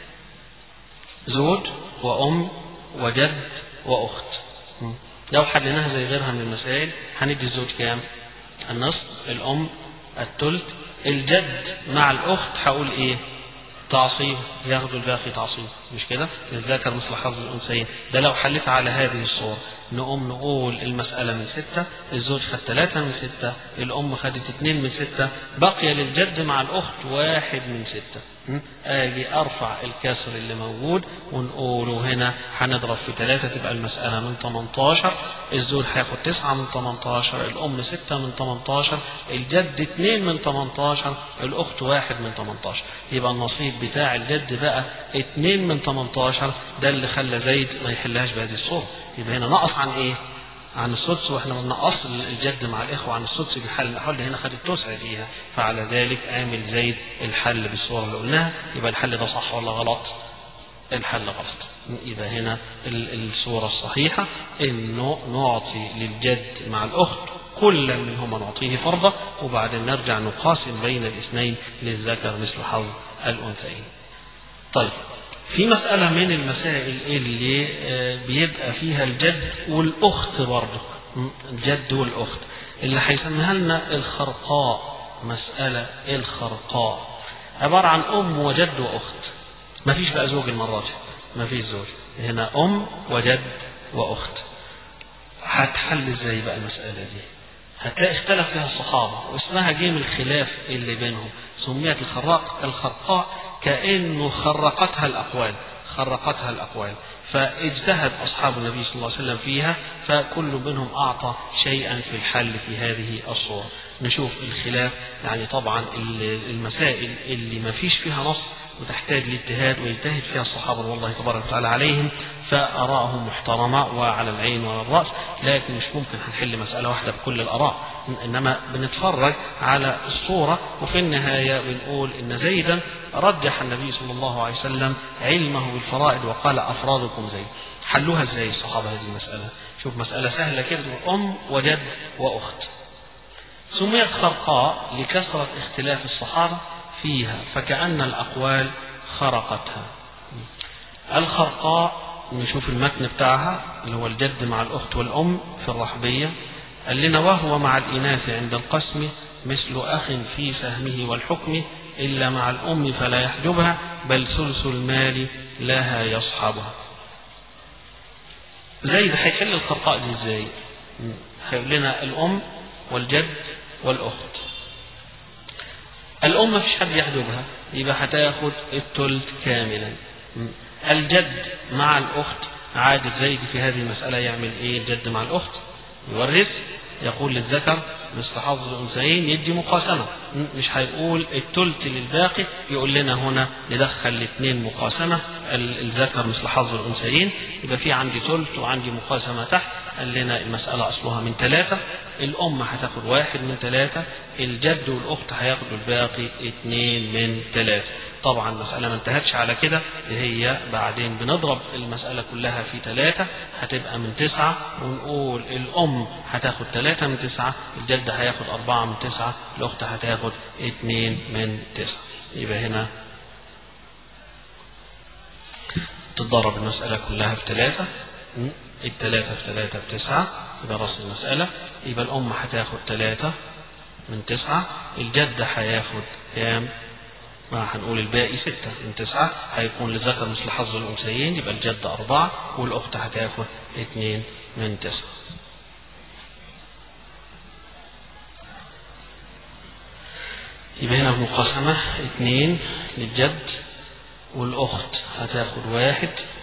زوج وأم وجد وأخت، لو حليناها زي غيرها من المسائل هندي الزوج كام؟ النصف، الأم الثلث، الجد مع الأخت هقول تعصيب، ياخدوا الباقي تعصيب. مش كده؟ للذكر مثل حظ الأنثيين. ده لو حلت على هذه الصورة نقوم نقول المسألة من 6، الزوج خد 3 من 6، الأم خدت 2 من 6، بقي للجد مع الأخت 1 من 6. أجي أرفع الكسر اللي موجود ونقوله هنا هنضرب في 3 تبقى المسألة من 18، الزوج هياخد 9 من 18، الأم 6 من 18، الجد 2 من 18، الأخت 1 من 18. يبقى النصيب بتاع الجد بقى 2 من 18. ده اللي خلى زيد ما يحلهاش بهذه الصورة. يبقى هنا نقص عن إيه؟ عن السدس، واحنا بنقص الجد مع الإخوة عن السدس بحل الأحوال، هنا خد التسع فيها، فعلى ذلك عامل زيد الحل بالصورة اللي قلناها. يبقى الحل ده صح ولا غلط؟ الحل غلط. يبقى هنا الصورة الصحيحة إنه نعطي للجد مع الأخت كل منهما نعطيه فرضة، وبعدين نرجع نقاسم بين الاثنين للذكر مثل حظ الأنثيين. طيب، في مسألة من المسائل اللي بيبقى فيها الجد والأخت برضه، الجد والأخت اللي هيسميها لنا الخرقاء. مسألة الخرقاء عبارة عن أم وجد وأخت، ما فيش بقى زوج المرة دي، ما فيش زوج، هنا أم وجد وأخت. هتحل ازاي بقى المسألة دي؟ هتلاقي اختلف فيها الصحابة، واسمها جيم الخلاف اللي بينهم، سميت الخرقاء كأنه خرقتها الأقوال، فاجتهد أصحاب النبي صلى الله عليه وسلم فيها، فكل منهم أعطى شيئا في الحل في هذه الصورة. نشوف الخلاف، يعني طبعا المسائل اللي ما فيش فيها نص وتحتاج لاجتهاد ويجتهد فيها الصحابة والله تبارك وتعالى عليهم، فآراءهم محترمة وعلى العين وعلى الرأس، لكن مش ممكن هنحل مسألة واحدة بكل الآراء، إنما بنتفرج على الصورة، وفي النهاية بنقول إن زيدا رجح النبي صلى الله عليه وسلم علمه بالفرائض وقال أفرادكم زيد. حلوها ازاي الصحابة هذه المسألة؟ شوف مسألة سهلة كده، أم وجد وأخت. سميت خرقاء لكثرة اختلاف الصحابة فيها، فكأن الأقوال خرقتها. الخرقاء نشوف المتن بتاعها اللي هو الجد مع الأخت والأم في الرحبية، قال لنا: وهو مع الإناث عند القسم مثل أخ في سهمه والحكم، إلا مع الأم فلا يحجبها، بل ثلث المال لها يصحبها. زيد هيحل الخرقاء دي ازاي؟ هيقول لنا الأم والجد والأخت. الأم مفيش حد يحجبها، يبقى هتاخد الثلث كاملا. الجد مع الأخت، عادة زيد في هذه المسألة يعمل إيه؟ الجد مع الأخت يورث، يقول للذكر مثل حظ الأنثيين، يدي مقاسمة، مش هيقول الثلث للباقي، يقول لنا هنا ندخل الاثنين مقاسمة، الذكر مثل حظ الأنثيين، يبقى في عندي ثلث وعندي مقاسمة تحت. قال لنا المسألة أصلها من 3، الأم هتاخد 1 من 3، الجد والأخت هياخدوا الباقي 2 من 3. طبعا المسألة ما انتهتش على كده، هي بعدين بنضرب المسألة كلها في 3 هتبقى من 9، ونقول الأم هتاخد 3 من 9، الجد هياخد 4 من 9، الأخت هتاخد 2 من 9. يبقى هنا تضرب المسألة كلها في 3، 3 في 3 ب9، يبقى رأس المسألة. يبقى الأم هتاخد 3 من 9، الجد هياخد كام؟ ما هنقول الباقي 6 من 9، هيكون لذكر مثل حظ الأنثيين، يبقى الجد 4 والأخت هتاخد 2 من 9. يبقى هنا المقاسمة 2 للجد والأخت هتاخد 1،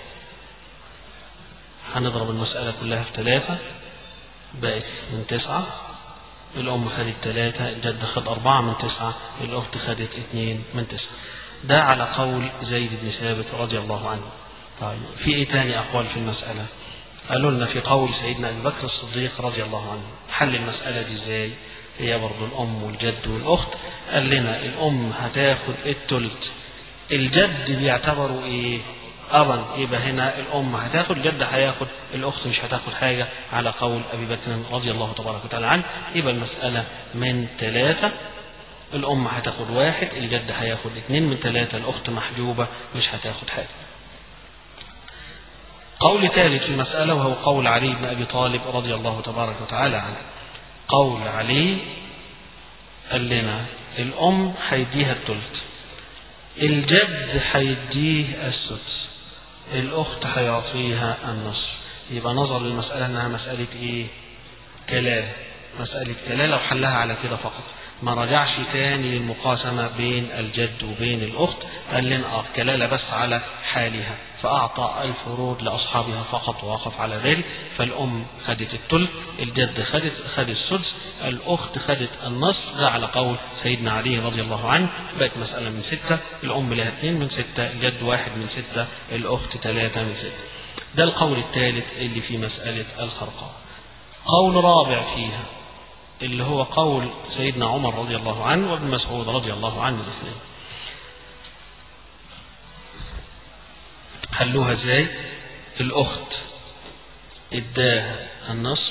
هنضرب المسألة كلها في 3 بقت من 9، الأم خدت 3، الجد خد 4 من 9، الأخت خدت 2 من 9. ده على قول زيد بن ثابت رضي الله عنه. طيب في ايه تاني أقوال في المسألة؟ قالوا لنا في قول سيدنا أبي بكر الصديق رضي الله عنه. حل المسألة دي ازاي؟ هي برضو الأم والجد والأخت. قال لنا الأم هتاخد الثلث، الجد بيعتبروا ايه؟ أبا، يبقى هنا الأم هتاخد، الجد هياخد، الأخت مش هتاخد حاجة على قول أبي بكر رضي الله تبارك وتعالى عنه. يبقى المسألة من 3، الأم هتاخد 1، الجد هياخد 2 من 3، الأخت محجوبة مش هتاخد حاجة. قول ثالث في المسألة وهو قول علي بن أبي طالب رضي الله تبارك وتعالى عنه. قول علي قال لنا الأم هيديها الثلث، الجد هيديه السدس، الأخت هيعطيها النصف. يبقى نظر للمسألة أنها مسألة إيه؟ كلالة، مسألة كلالة وحلها على كده فقط، ما رجعش تاني للمقاسمة بين الجد وبين الأخت، قال لنا كلالة بس على حالها، فأعطى الفروض لأصحابها فقط ووقف على ذلك. فالأم خدت الثلث، الجد خد السدس، الأخت خدت النصف. ده على قول سيدنا علي رضي الله عنه. بقت مسألة من 6، الأم لها 2 من 6، الجد 1 من 6، الأخت 3 من 6. ده القول الثالث اللي في مسألة الخرقاء. قول رابع فيها اللي هو قول سيدنا عمر رضي الله عنه وابن مسعود رضي الله عنه الاثنين. حلوها ازاي؟ الأخت اداها النصف،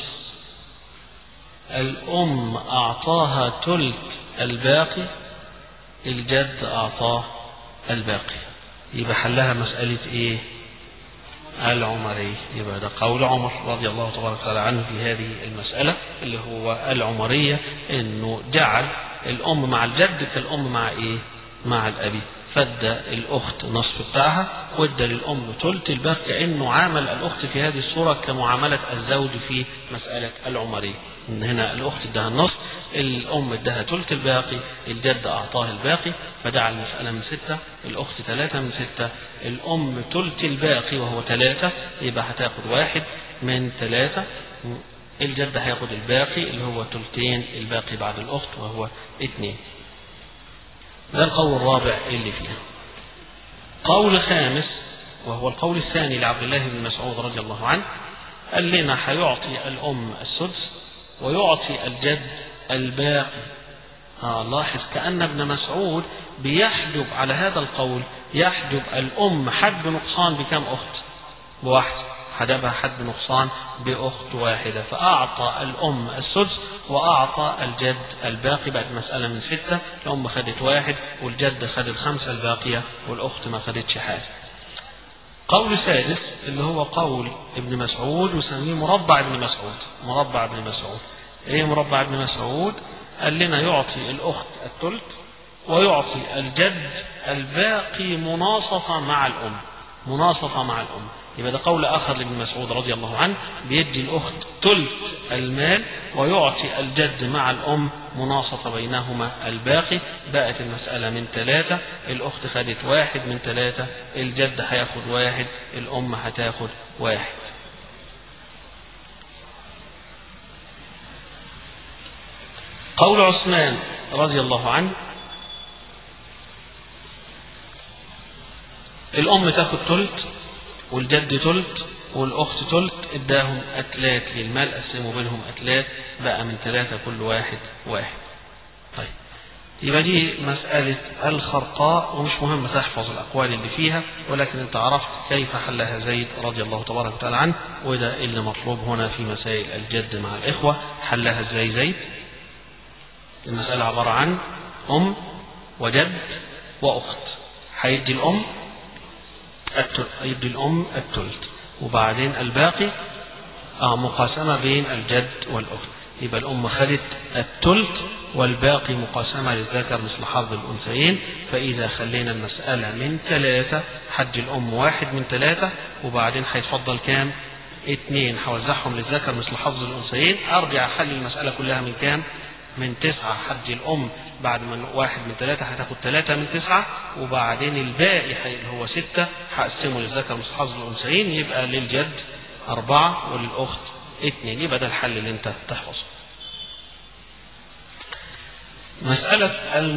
الأم أعطاها ثلث الباقي، الجد أعطاه الباقي. يبقى حلها مسألة إيه؟ العمرية. يبقى ده قول عمر رضي الله تبارك وتعالى عنه في هذه المسألة اللي هو العمرية، إنه جعل الأم مع الجد كالأم مع إيه؟ مع الأبي، فادى الأخت نصف بتاعها وادى للأم ثلث الباقي، كأنه عامل الأخت في هذه الصورة كمعاملة الزوج في مسألة العمرية. إن هنا الأخت اداها النصف، الأم اداها ثلث الباقي، الجد أعطاه الباقي، فجعل المسألة من 6، الأخت 3 من 6، الأم ثلث الباقي وهو 3، يبقى هتاخد 1 من 3، الجد هياخد الباقي اللي هو ثلثين الباقي بعد الأخت وهو 2. ده القول الرابع اللي فيها. قول خامس وهو القول الثاني لعبد الله بن مسعود رضي الله عنه، قال لنا هيعطي الأم السدس ويعطي الجد الباقي. لاحظ كأن ابن مسعود بيحجب على هذا القول، يحجب الأم حد نقصان بكم أخت؟ بواحد، حجبها حد نقصان بأخت واحدة، فأعطى الأم السدس وأعطى الجد الباقي. بقت مسألة من 6، الأم خدت 1 والجد خد 5 الباقية والأخت ما خدتش حاجة. قول سادس اللي هو قول ابن مسعود وسميه مربع ابن مسعود. مربع ابن مسعود ايه؟ مربع ابن مسعود قال لنا يعطي الأخت الثلث ويعطي الجد الباقي مناصفة مع الأم، مناصفة مع الأم. يبقى ده قول آخر لابن مسعود رضي الله عنه، بيدي الأخت ثلث المال ويعطي الجد مع الأم مناصفة بينهما الباقي. بقت المسألة من 3، الأخت خدت 1 من 3، الجد هياخد 1، الأم هتاخد 1. قول عثمان رضي الله عنه، الأم تاخد ثلث والجد ثلث والأخت ثلث، اداهم أتلات للمال، قسموا بينهم أتلات، بقى من 3 كل واحد 1. طيب يبقى دي مسألة الخرقاء، ومش مهم تحفظ الأقوال اللي فيها، ولكن انت عرفت كيف حلها زيد رضي الله تبارك وتعالى عنه. وده اللي مطلوب هنا في مسائل الجد مع الإخوة. حلها ازاي زيد؟ المسألة عبارة عن أم وجد وأخت، هيدي الأم الثلث وبعدين الباقي مقاسمة بين الجد والأخت. يبقى الأم خدت الثلث والباقي مقاسمة للذكر مثل حظ الأنثيين. فإذا خلينا المسألة من 3، حج الأم 1 من 3 وبعدين هيتفضل كام؟ 2، هوزعهم للذكر مثل حظ الأنثيين. أرجع أخلي المسألة كلها من كام؟ من 9. حج الأم بعد ما 1 من 3 هتاخد 3 من 9، وبعدين الباقي اللي هو 6 هقسمه للذكر مثل حظ الأنثيين، يبقى للجد 4 وللأخت 2. يبقى ده الحل اللي انت تحفظه. مسألة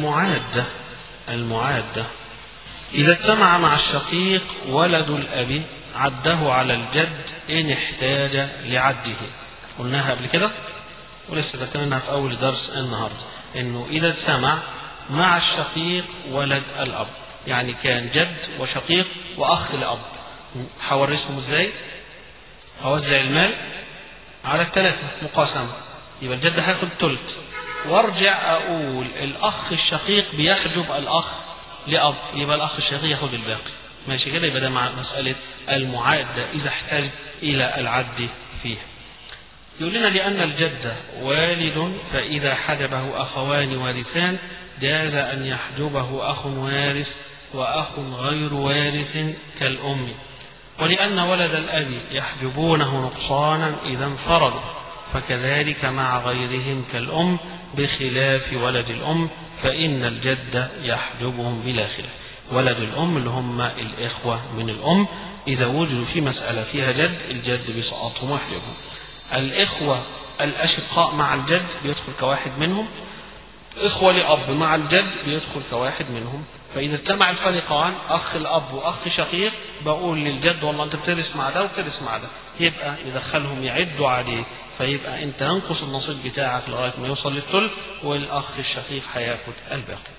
المعادة إذا اجتمع مع الشقيق ولد الأب عده على الجد إن احتاج لعده. قلناها قبل كده ولسه ذكرناها في أول درس النهاردة، إنه إذا اجتمع مع الشقيق ولد الأب، يعني كان جد وشقيق وأخ لأب، هورثهم إزاي؟ هوزع المال على 3 مقاسمة، يبقى الجد هياخد ثلث، وارجع أقول الأخ الشقيق بيحجب الأخ لأب، يبقى الأخ الشقيق ياخد الباقي. ماشي كده؟ يبقى ده مع مسألة المعادة إذا احتاج إلى العد فيها. يقول لنا لأن الجد والد، فإذا حجبه أخوان وارثان جاز أن يحجبه أخ وارث وأخ غير وارث كالأم، ولأن ولد الأب يحجبونه نقصانا إذا انفردوا، فكذلك مع غيرهم كالأم بخلاف ولد الأم، فإن الجد يحجبهم بلا خلاف. ولد الأم اللي هم الإخوة من الأم إذا وجدوا في مسألة فيها جد، الجد بيسقطهم ويحجبهم. الإخوة الأشقاء مع الجد بيدخل كواحد منهم، إخوة لأب مع الجد بيدخل كواحد منهم. فإذا اجتمع الفريقان أخ الأب وأخ شقيق، بقول للجد والله أنت بترث مع ده وبترث مع ده، يبقى يدخلهم يعدوا عليه، فيبقى أنت ينقص النصيب بتاعك لغاية ما يوصل للثلث، والأخ الشقيق هياخد الباقي.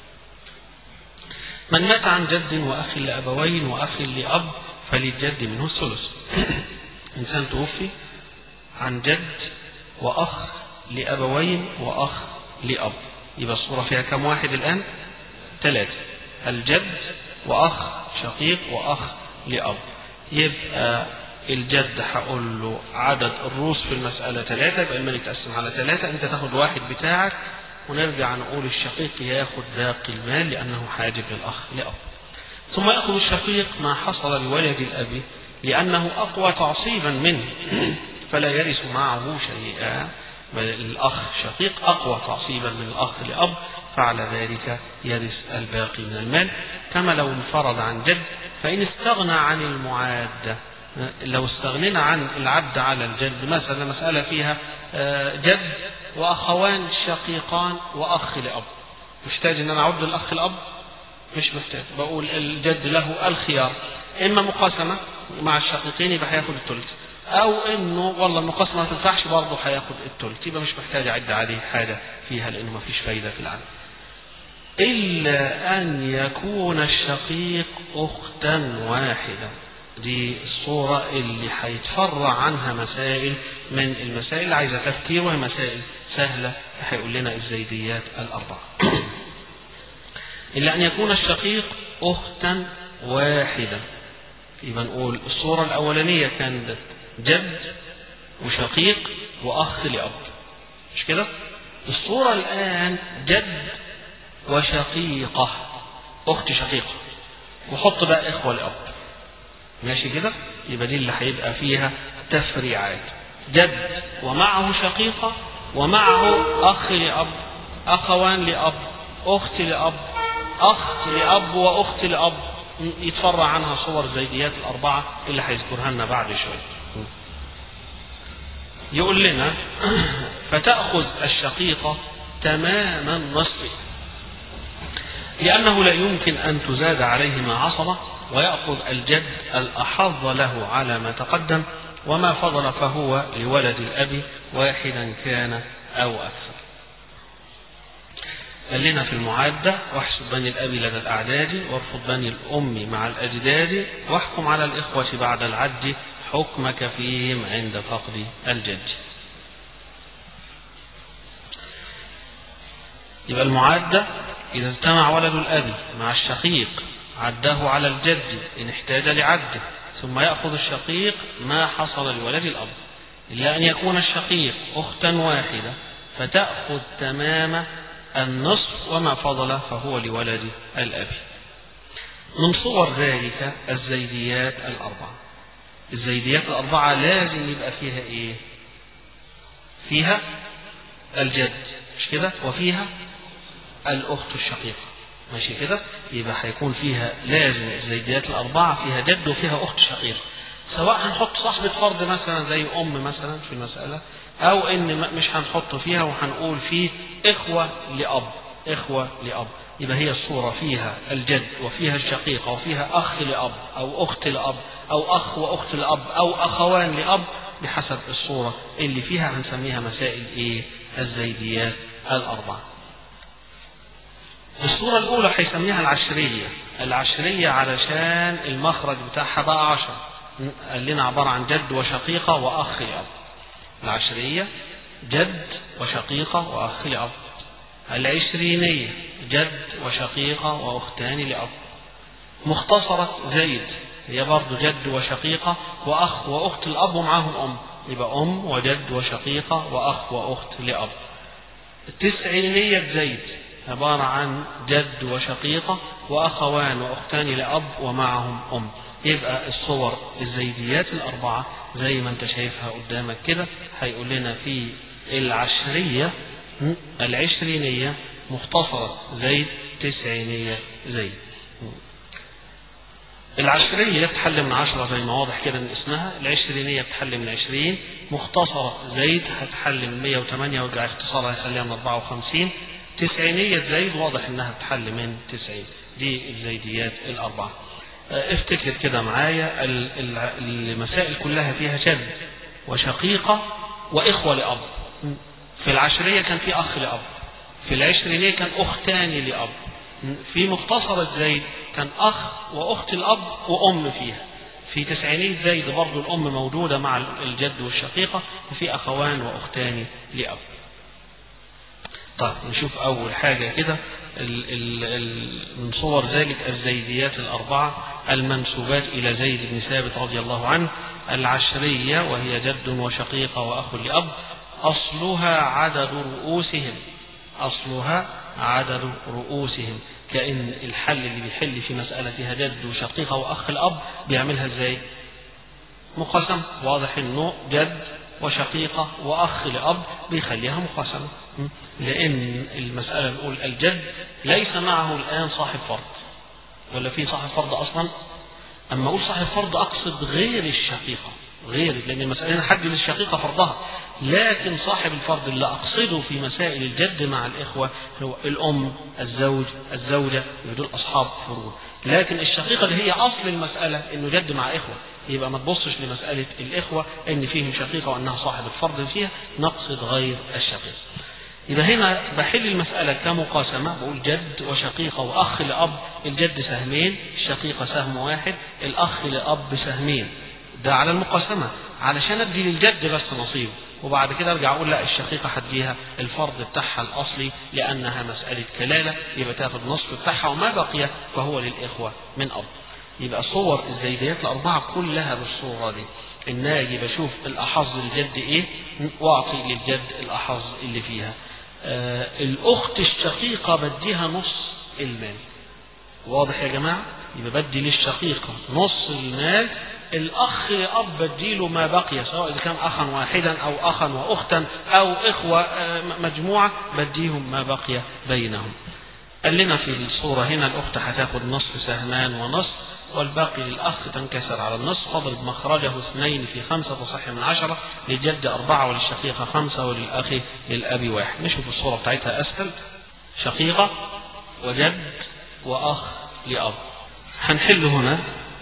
من مات عن جد وأخ لأبوين وأخ لأب فللجد منه الثلث. إنسان توفي عن جد وأخ لأبوين وأخ لأب، يبقى الصورة فيها كم واحد الآن؟ 3، الجد وأخ شقيق وأخ لأب. يبقى الجد هقول له عدد الروس في المسألة 3، يبقى المال يتقسم على 3، أنت تاخد واحد بتاعك، ونرجع نقول الشقيق ياخد باقي المال لأنه حاجب للأخ لأب. ثم يأخذ الشقيق ما حصل لولد الأب لأنه أقوى تعصيبا منه فلا يرث معه شيئا، بل الأخ شقيق أقوى تعصيبا من الأخ لأب، فعلى ذلك يرث الباقي من المال. كما لو انفرد عن جد، فإن استغنى عن المعادة، لو استغنينا عن العد على الجد، مثلا مسألة فيها جد وأخوان شقيقان وأخ لأب، محتاج أن أنا أعد الأخ الأب؟ مش محتاج، بقول الجد له الخيار، إما مقاسمة مع الشقيقين يبقى هياخد الثلث، أو إنه والله المقاسمة ما تنفعش برضه هياخد الثلث، يبقى مش محتاج أعد عليه حاجة فيها لأنه ما فيش فايدة في العدد. إلا أن يكون الشقيق أختا واحدة، دي الصورة اللي هيتفرع عنها مسائل من المسائل اللي عايزة تفكير، وهي مسائل سهلة هيقول لنا الزيديات الأربعة. إلا أن يكون الشقيق أختا واحدة، يبقى نقول الصورة الأولانية كانت جد وشقيق وأخ لأب، مش كده؟ الصورة الآن جد وشقيقة أخت شقيقة، وحط بقى إخوة لأب، ماشي كده؟ يبقى دي اللي هيبقى فيها تفريعات، جد ومعه شقيقة ومعه أخ لأب، أخوان لأب، أخت لأب، أخ لأب وأخت لأب، يتفرع عنها صور زيديات الأربعة اللي هيذكرها لنا بعد شوية. يقول لنا فتأخذ الشقيقة تمام النصف، لأنه لا يمكن أن تزاد عليهما عصبة، ويأخذ الجد الأحظ له على ما تقدم، وما فضل فهو لولد الأب واحدا كان أو أكثر. قال لنا في المعادة واحسب بني الأب لدى الأعداد، وارفض بني الأم مع الأجداد، واحكم على الإخوة بعد العد، حكمك فيهم عند فقد الجد. يبقى المعادة إذا اجتمع ولد الأب مع الشقيق عده على الجد إن احتاج لعده، ثم يأخذ الشقيق ما حصل لولد الأب. إلا أن يكون الشقيق أختا واحدة فتأخذ تمام النصف، وما فضل فهو لولد الأب. من صور ذلك الزيديات الأربعة. الزيديات الأربعة لازم يبقى فيها إيه؟ فيها الجد، مش كده؟ وفيها الأخت الشقيقة، ماشي كده؟ يبقى هيكون فيها لازم الزيديات الأربعة فيها جد وفيها أخت شقيقة، سواء هنحط صاحبة فرض مثلا زي أم مثلا في المسألة، أو إن مش هنحط فيها وهنقول فيه إخوة لأب، إخوة لأب، يبقى هي الصورة فيها الجد وفيها الشقيقة وفيها أخ لأب أو أخت لأب أو أخ وأخت لأب أو أخوان لأب، بحسب الصورة اللي فيها هنسميها مسائل إيه؟ الزيديات الأربعة. الصورة الأولى هيسميها العشرية، العشرية علشان المخرج بتاعها بقى 10، قال لنا عبارة عن جد وشقيقة وأخ لأب. العشرية جد وشقيقة وأخ لأب. العشرينية جد وشقيقة وأختان لأب. مختصرة زيد هي برضو جد وشقيقة وأخ وأخت الأب ومعاهم أم، يبقى أم وجد وشقيقة وأخ وأخت لأب. التسعينية زيد عبارة عن جد وشقيقة وأخوان وأختان لأب ومعهم أم، يبقى الصور الزيديات الأربعة زي ما انت شايفها قدامك كده. هيقول لنا في العشرية العشرينية مختصرة زيد، تسعينية زيد. العشرية بتحل من 10 زي ما واضح كده من اسمها، العشرينية بتحل من 20، مختصرة زيد هتحل من 108 وارجع اختصارها يخليها من 54، تسعينية زيد واضح انها بتحل من 90. دي الزيديات الأربعة. افتكر كده معايا المسائل كلها فيها جد وشقيقة وإخوة لأب. في العشرية كان في أخ لأب، في العشرينية كان أختان لأب، في مختصرة زيد كان أخ وأخت الأب وأم فيها، في تسعينية زيد برضو الأم موجودة مع الجد والشقيقة، وفي أخوان وأختان لأب. طيب نشوف أول حاجة كده من صور ذلك الزيديات الأربعة المنسوبات إلى زيد بن ثابت رضي الله عنه. العشرية وهي جد وشقيقة وأخ لأب، أصلها عدد رؤوسهم، أصلها عدد رؤوسهم. كأن الحل اللي بيحل في مسألتها جد وشقيقة وأخ الأب بيعملها ازاي؟ مقاسمة. واضح انه جد وشقيقة وأخ لأب بيخليها مقاسمة، لأن المسألة الأولى الجد ليس معه الآن صاحب فرض، ولا في صاحب فرض أصلا؟ أما أقول صاحب فرض أقصد غير الشقيقة، غير، لأن المسألة حد للشقيقة فرضها، لكن صاحب الفرض اللي أقصده في مسائل الجد مع الإخوة هو الأم، الزوج، الزوجة، دول أصحاب فروض. لكن الشقيقة اللي هي أصل المسألة إنه جد مع إخوة، يبقى ما تبصش لمسألة الإخوة إن فيهم شقيقة وأنها صاحب الفرض فيها، نقصد غير الشقيقة. يبقى هنا بحل المسألة كمقاسمة، بقول جد وشقيقة وأخ لأب، الجد سهمين، الشقيقة سهم واحد، الأخ لأب سهمين. ده على المقاسمة علشان أدي للجد بس نصيبه، وبعد كده أرجع أقول لا الشقيقة هديها الفرض بتاعها الأصلي لأنها مسألة كلالة، يبقى تاخد نصف بتاعها وما بقي فهو للإخوة من أب. يبقى صور الزيديات الأربعة كلها بالصورة دي. الناجي بشوف الأحظ الجد إيه وأعطي للجد الأحظ اللي فيها. الأخت الشقيقة بديها نص المال. واضح يا جماعة؟ يبقى بدي للشقيقة نص المال. الأخ أب بديله ما بقي، سواء إذا كان أخا واحدا أو أخا وأختا أو إخوة مجموعة، بديهم ما بقي بينهم. قال لنا في الصورة هنا الأخت هتاخد نصف سهمان ونصف، والباقي للأخ تنكسر على النصف. فضل مخرجه 2 في 5 تصح من 10، للجد 4 وللشقيقة 5 وللأخ للأب 1. نشوف الصورة بتاعتها أسهل. شقيقة وجد وأخ لأب. هنحل هنا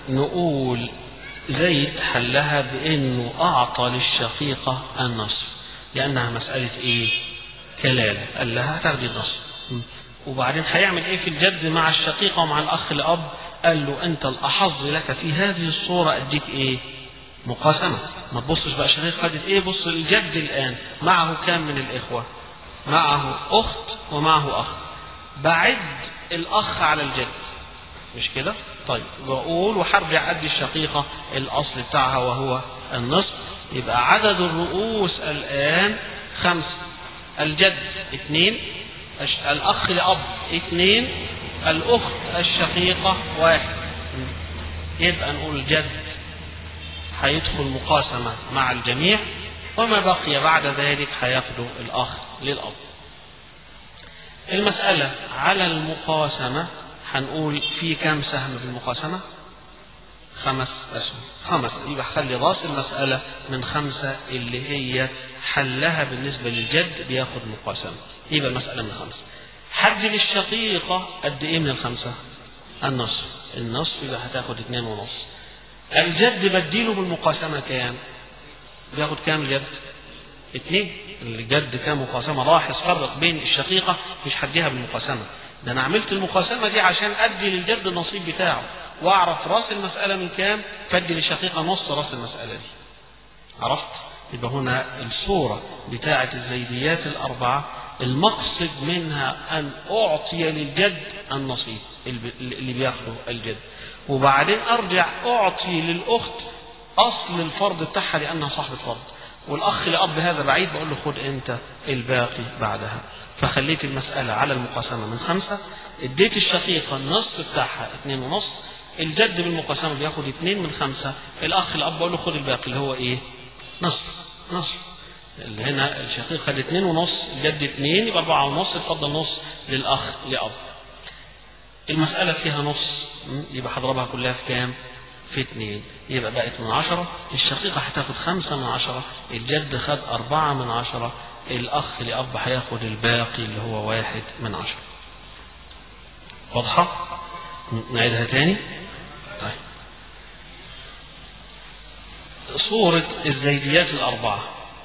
نقول زيد حلها بأنه أعطى للشقيقة النصف، لأنها مسألة إيه؟ كلالة. قال لها تاخدي النصف. وبعدين هيعمل إيه في الجد مع الشقيقة ومع الأخ لأب؟ قال له أنت الأحظ لك في هذه الصورة، أديك إيه؟ مقاسمة. ما تبصش بقى شقيق خدت إيه، بص الجد الآن معه كام من الإخوة؟ معه أخت ومعه أخ. بعد الأخ على الجد، مش كده؟ طيب بقول وحرجع أدي الشقيقة الأصل بتاعها وهو النصف. يبقى عدد الرؤوس الآن 5. الجد 2، الأخ لأب 2، الأخت الشقيقة 1. يبقى نقول الجد هيدخل مقاسمة مع الجميع، وما بقي بعد ذلك هياخده الأخ للأب. المسألة على المقاسمة هنقول في كام سهم في المقاسمة؟ 5 أسهم. 5. يبقى خلي راس المسألة من 5 اللي هي حلها بالنسبة للجد بياخد مقاسمة، يبقى المسألة من 5. حد للشقيقة قد إيه من 5؟ النصف. النصف يبقى هتاخد 2.5. الجد بديله بالمقاسمة كام؟ بياخد كام الجد؟ 2. الجد كام مقاسمة؟ لاحظ فرق بين الشقيقة، مش هديها بالمقاسمة، ده أنا عملت المقاسمة دي عشان أدي للجد النصيب بتاعه وأعرف راس المسألة من كام، فأدي للشقيقة نص راس المسألة دي. عرفت؟ يبقى هنا الصورة بتاعة الزيديات الأربعة المقصد منها أن أعطي للجد النصيب اللي بياخده الجد، وبعدين أرجع أعطي للأخت أصل الفرض بتاعها لأنها صاحب الفرض، والأخ لأب هذا بعيد بقول له خد أنت الباقي بعدها. فخليت المسألة على المقاسمة من 5، اديت الشقيقة النصف بتاعها 2.5، الجد بالمقاسمة بياخد 2 من 5، الأخ الأب بقول له خد الباقي اللي هو إيه؟ نصف. اللي هنا الشقيق خد 2 ونص، الجد 2 يبقى 4 ونص، اتفضل نص للأخ لأب. المسألة فيها نص، يبقى هضربها كلها في كام؟ في 2، يبقى بقت من 10. الشقيقة هتاخد 5 من 10، الجد خد 4 من 10، الأخ لأب هياخد الباقي اللي هو 1 من 10. واضحة؟ نعيدها تاني. طيب، صورة الزيديات الأربعة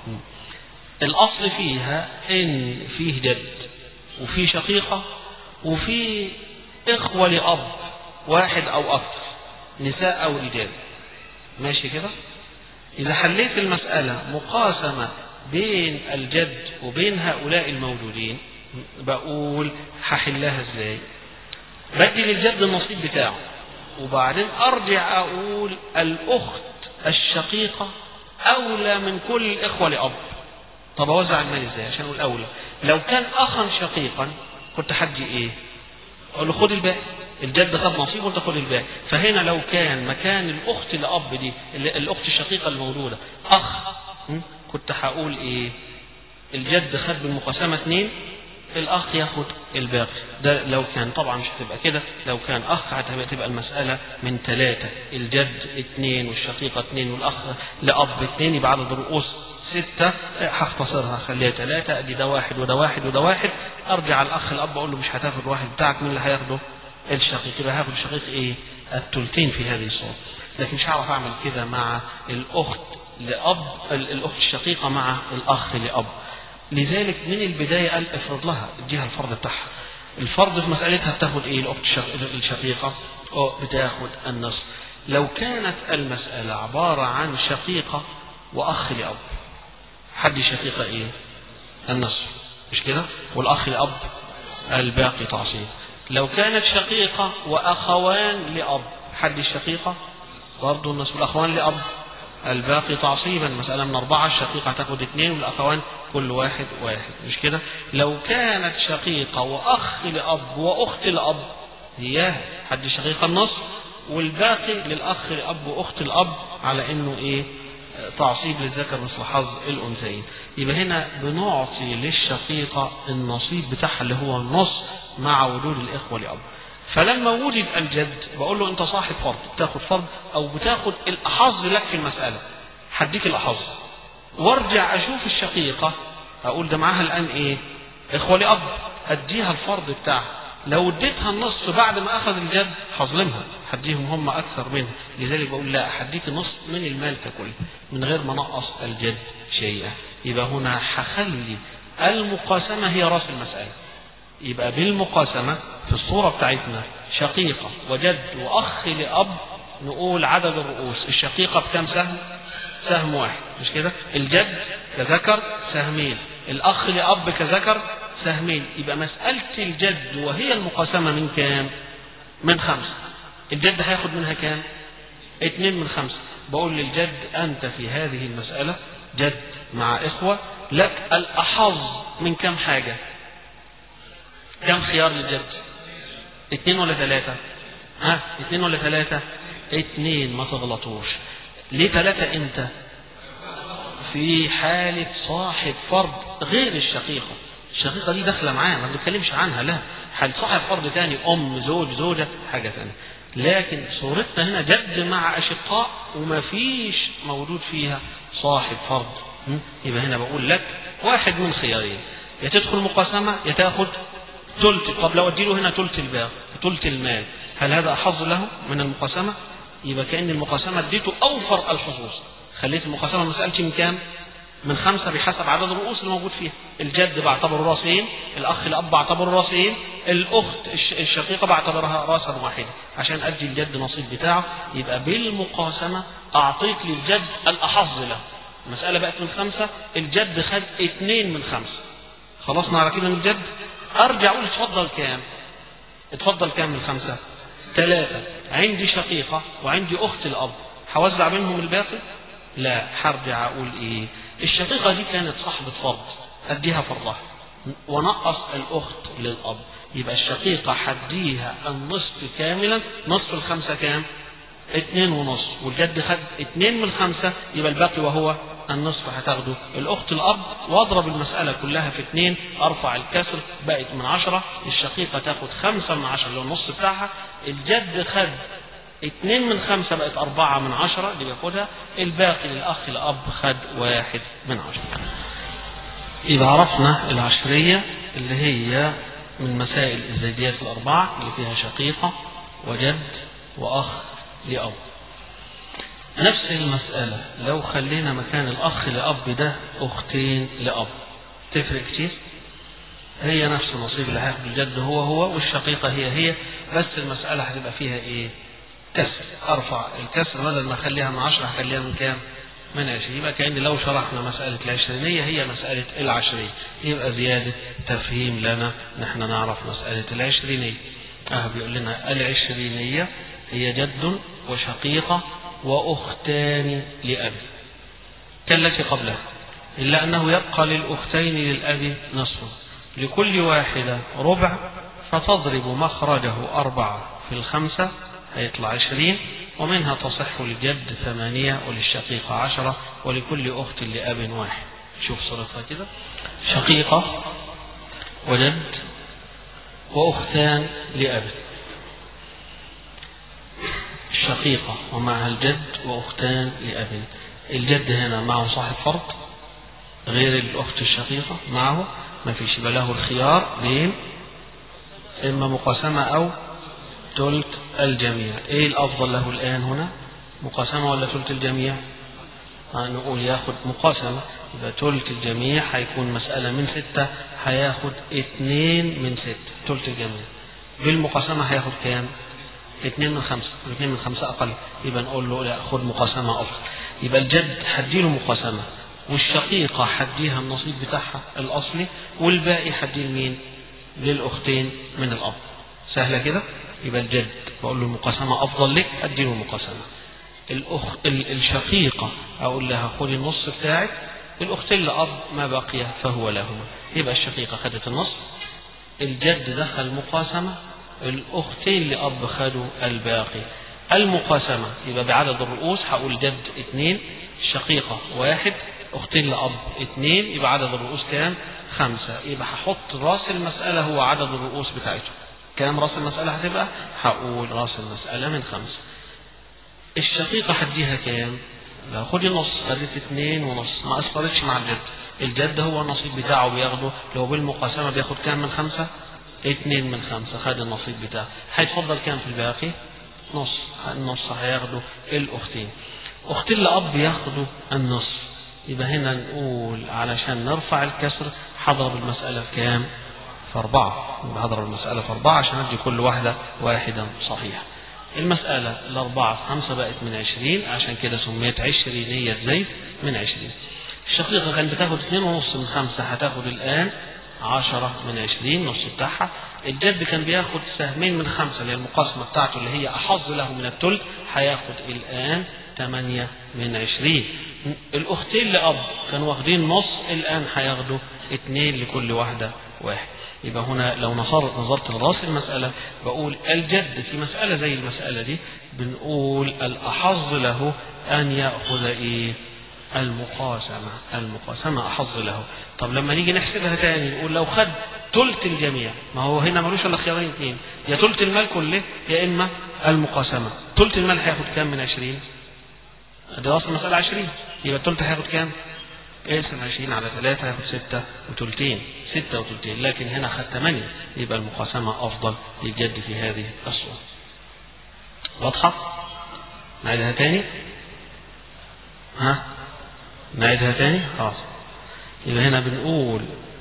الأصل فيها إن فيه جد وفيه شقيقة وفيه إخوة لأب واحد أو أكثر، نساء أو رجال. ماشي كده؟ إذا حليت المسألة مقاسمة بين الجد وبين هؤلاء الموجودين، بقول هحلها إزاي؟ بدي للجد النصيب بتاعه، وبعدين أرجع أقول الأخت الشقيقة أولى من كل الإخوة لأب. طب أوزع المال إزاي عشان أقول أولى؟ لو كان أخا شقيقا كنت حدي إيه؟ أقول له خد الباقي، الجد خد نصيب وأنت خد الباقي. فهنا لو كان مكان الأخت لأب دي الأخت الشقيقة الموجودة أخ، كنت هقول إيه؟ الجد خد بالمقاسمة 2، الأخ ياخد الباقي. ده لو كان، طبعا مش هتبقى كده، لو كان أخ هتبقى المسألة من 3، الجد 2 والشقيقة 2 والأخ لأب 2، يبقى عدد الرؤوس 6. هختصرها خليها 3، أدي ده 1 وده 1 وده 1. أرجع الأخ الأب أقول له مش هتاخد 1 بتاعك، مين اللي هياخده؟ الشقيق. يبقى هاخد الشقيق إيه؟ الثلثين في هذه الصورة. لكن مش هعرف أعمل كده مع الأخت لأب، الأخت الشقيقة مع الأخ لأب. لذلك من البداية قال افرض لها، اديها الفرض بتاعها. الفرض في مسألتها بتاخد ايه؟ الأخت الشقيقة بتاخد النصف. لو كانت المسألة عبارة عن شقيقة وأخ لأب، حد شقيقة ايه؟ النصف، مش كده؟ والأخ لأب الباقي تعصيب. لو كانت شقيقة وأخوان لأب، حد الشقيقة برضه النصف، والأخوان لأب الباقي تعصيبا. مسألة من 4، الشقيقة هتاخد 2 والأخوان كل واحد 1، مش كده؟ لو كانت شقيقة وأخ لأب وأخت لأب، هي حد الشقيقة النصف، والباقي للأخ لأب وأخت الأب على إنه إيه؟ تعصيب للذكر مثل حظ الأنثيين. يبقى هنا بنعطي للشقيقة النصيب بتاعها اللي هو النص مع وجود الإخوة لأب. فلما وجد الجد بقول له أنت صاحب فرض، بتاخد فرض أو بتاخد الأحظ لك في المسألة، هديك الأحظ. وارجع أشوف الشقيقة أقول ده معاها الآن إيه؟ إخوة لأب، أديها الفرض بتاعها. لو اديتها النصف بعد ما أخذ الجد هظلمها، هديهم هم أكثر منها. لذلك بقول لا، هديك النصف من المال ككل من غير ما نقص الجد شيئا. يبقى هنا هخلي المقاسمة هي رأس المسألة. يبقى بالمقاسمة في الصورة بتاعتنا شقيقة وجد وأخ لأب، نقول عدد الرؤوس الشقيقة بكم سهم؟ سهم واحد، مش كده؟ الجد كذكر سهمين، الأخ لأب كذكر سهمين. يبقى مسألة الجد وهي المقاسمة من كام؟ من 5. الجد هياخد منها كام؟ 2 من 5. بقول للجد أنت في هذه المسألة جد مع إخوة، لك الأحظ من كم حاجة؟ كم خيار للجد؟ 2 ولا 3؟ 2 ولا 3؟ 2. ما تغلطوش. ليه 3 امتى؟ في حالة صاحب فرض غير الشقيقة. الشقيقة دي داخلة معاه، ما بنتكلمش عنها، لا، حال صاحب فرض تاني، زوج زوجة، حاجة تانية. لكن صورتنا هنا جد مع أشقاء وما فيش موجود فيها صاحب فرض. يبقى هنا بقول لك واحد من خيارين، يا تدخل مقاسمة يا تاخد ثلث. طب لو اديله هنا ثلث الباقي، ثلث المال، هل هذا أحظ له من المقاسمة؟ يبقى كأن المقاسمة اديته أوفر الحظوظ. خليت المقاسمة مسألتي من كام؟ من 5 بحسب عدد الرؤوس اللي موجود فيها. الجد بعتبره راسين، الأخ الأب بعتبره راسين، الأخت الشقيقة بعتبرها راسا واحدة عشان أدي الجد نصيب بتاعه. يبقى بالمقاسمة أعطيت للجد الأحظ له. المسألة بقت من 5، الجد خد 2 من 5. خلصنا على كده من الجد. أرجع أقول اتفضل كام؟ اتفضل كام من 5؟ 3. عندي شقيقة وعندي أخت الأب، هوزع بينهم الباقي؟ لا، هرجع أقول إيه؟ الشقيقة دي كانت صاحبة فرض، أديها فرضها ونقص الأخت للأب. يبقى الشقيقة حديها النصف كاملا. نصف الخمسة كام؟ 2.5. والجد خد 2 من 5، يبقى الباقي وهو النصف هتاخده الأخت الأب، واضرب المسألة كلها في 2، أرفع الكسر بقت من 10. الشقيقة تاخد 5 من 10 اللي هو النص بتاعها. الجد خد 2 من 5 بقت 4 من 10 اللي بياخدها. الباقي للأخ الأب خد 1 من 10. إذا عرفنا العشرية اللي هي من مسائل الزيديات الأربعة اللي فيها شقيقة وجد وأخ لأب. نفس المسألة لو خلينا مكان الأخ لأب ده أختين لأب، تفرق كتير؟ هي نفس النصيب اللي هياخد الجد هو والشقيقة هي، بس المسألة هتبقى فيها إيه؟ كسر. أرفع الكسر بدل ما أخليها من 10 هخليها من كام؟ من 20. يبقى كأن لو شرحنا مسألة العشرينية هي مسألة العشرية، يبقى زيادة تفهيم لنا نحن نعرف مسألة العشرينية. بيقول لنا العشرينية هي جد وشقيقة وأختان لأب كالتي قبلها، إلا أنه يبقى للأختين للأب نصف، لكل واحدة ربع، فتضرب مخرجه 4 في 5 هيطلع 20، ومنها تصح للجد 8 وللشقيقة 10 ولكل أخت لأب 1. شوف صورتها كده: شقيقة وجد وأختان لأب. الشقيقة ومعها الجد وأختان لأب. الجد هنا معه صاحب فرض غير الأخت الشقيقة، معه ما فيش، يبقى له الخيار بين إما مقاسمة أو ثلث الجميع. إيه الأفضل له الآن هنا؟ مقاسمة ولا ثلث الجميع؟ نقول ياخد مقاسمة، يبقى ثلث الجميع هيكون مسألة من 6 هياخد 2 من 6 ثلث الجميع. بالمقاسمة هياخد كام؟ 2 من 5. 2 من 5 أقل، يبقى نقول له لا خد مقاسمة أفضل. يبقى الجد حديله مقاسمة، والشقيقة حديها النصيب بتاعها الأصلي، والباقي حديه لمين؟ للأختين من الأب. سهلة كده. يبقى الجد بقول له المقاسمة أفضل لك، أديله مقاسمة. الشقيقة أقول لها خدي النص بتاعك، الأختين لأب ما بقي فهو لهما. يبقى الشقيقة خدت النص، الجد دخل مقاسمة، الأختين لأب خدوا الباقي. المقاسمة يبقى بعدد الرؤوس، هقول جد 2، الشقيقة 1، أختين لأب 2، يبقى عدد الرؤوس كام؟ 5. يبقى هحط راس المسألة هو عدد الرؤوس بتاعته. كام راس المسألة هتبقى؟ هقول راس المسألة من 5. الشقيقة هديها كام؟ لا خدي النص، خدت 2.5، ما أثرتش مع الجد. الجد هو النصيب بتاعه بياخده، لو بالمقاسمة بياخد كام من 5؟ 2 من 5، خد النصيب بتاعه. هيتفضل كام في الباقي؟ نص. النص هياخده الأختين. أختين لأب ياخدوا النص. يبقى هنا نقول علشان نرفع الكسر هضرب المسألة في كام؟ في 4. هضرب المسألة في 4 عشان ادي كل واحدة واحدا صحيح. المسألة الأربعة في 5 بقت من 20، عشان كده سميت عشرينية زيد من 20. الشقيقة كانت بتاخد 2.5 من 5، هتاخد الآن 10 من 20 نص بتاعها. الجد كان بياخد سهمين من 5 اللي هي المقاسمة بتاعته اللي هي أحظ له من الثلث، هياخد الآن 8 من 20. الأختين لأب كانوا واخدين نص، الآن هياخدوا 2 لكل واحدة 1. يبقى هنا لو نظرت لراس المسألة بقول الجد في مسألة زي المسألة دي بنقول الأحظ له أن يأخذ إيه؟ المقاسمة أحظ له. طب لما نيجي نحسبها تاني نقول لو خد ثلث الجميع، ما هو هنا ملوش إلا خيارين 2، يا ثلث المال كله يا إما المقاسمة. ثلث المال هياخد كام من 20؟ ده راس المسألة 20، يبقى الثلث هياخد كام؟ اقسم 20 على 3 هياخد 6 وثلثين. لكن هنا خد 8، يبقى المقاسمة أفضل للجد في هذه الصورة. واضحة؟ نعيدها تاني؟ نعيدها تاني؟ خلاص. يبقى هنا بنقول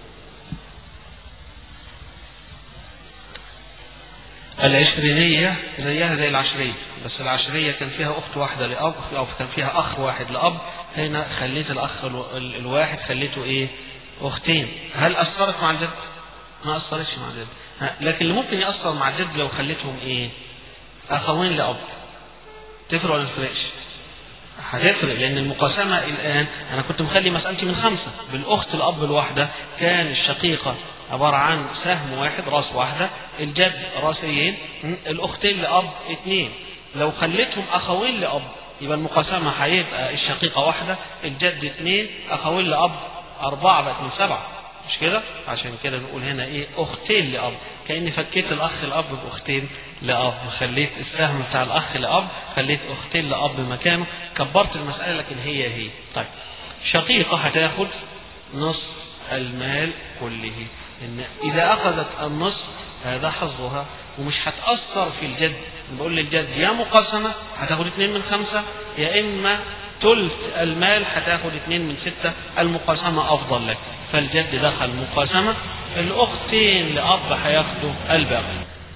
العشرينية زيها زي العشرية، بس العشرية كان فيها أخت واحدة لأب، أو كان فيها أخ واحد لأب. هنا خليت الأخ الواحد خليته إيه؟ أختين. هل أثرت مع الجد؟ ما أثرتش مع الجد. لكن اللي ممكن يأثر مع الجد لو خليتهم إيه؟ أخوين لأب. تفرق ولا ما تفرقش؟ هتفرق، لأن المقاسمة الآن أنا كنت مخلي مسألتي من 5 بالأخت الأب الواحدة، كان الشقيقة عبارة عن سهم واحد راس واحدة، الجد راسيين، الأختين لأب 2. لو خليتهم أخوين لأب يبقى المقاسمة هيبقى الشقيقة واحدة، الجد 2، أخوين لأب 4، بقت من 7. مش كده؟ عشان كده نقول هنا ايه؟ أختين لأب، كأني فكيت الأخ لأب بأختين لأب، خليت السهم بتاع الأخ لأب خليت أختين لأب مكانه، كبرت المسألة لكن هي. طيب شقيقة هتاخد نصف المال كله، إن إذا أخذت النصف هذا حظها ومش هتأثر في الجد. بقول للجد يا مقاسمة هتاخد 2/5، يا إما ثلث المال هتاخد 2/6، المقاسمة أفضل لك. فالجد دخل مقاسمة، الأختين لأب هياخدوا الباقي.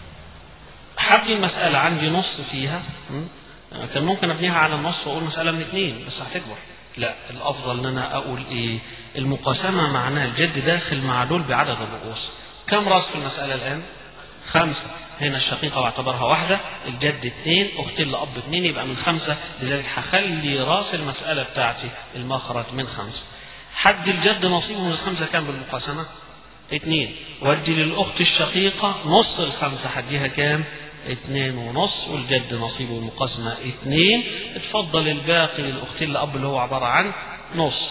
حبي المسألة عندي نص فيها، كان ممكن أبنيها على النص وأقول مسألة من 2 بس هتكبر. لا، الأفضل أن أنا أقول إيه؟ المقاسمة معناها الجد داخل مع دول بعدد الرؤوس. كم راس في المسألة الآن؟ 5. هنا الشقيقة واعتبرها واحدة، الجد 2، أختين لأب 2، يبقى من 5. لذلك هخلي راس المسألة بتاعتي المخرج من 5. حد الجد نصيبه من 5 كام بالمقاسمة؟ 2. ودي للأخت الشقيقة نص 5، حديها كام؟ 2.5، والجد نصيبه المقاسمة 2. اتفضل الباقي للأختين لأب اللي هو عبارة عن نص.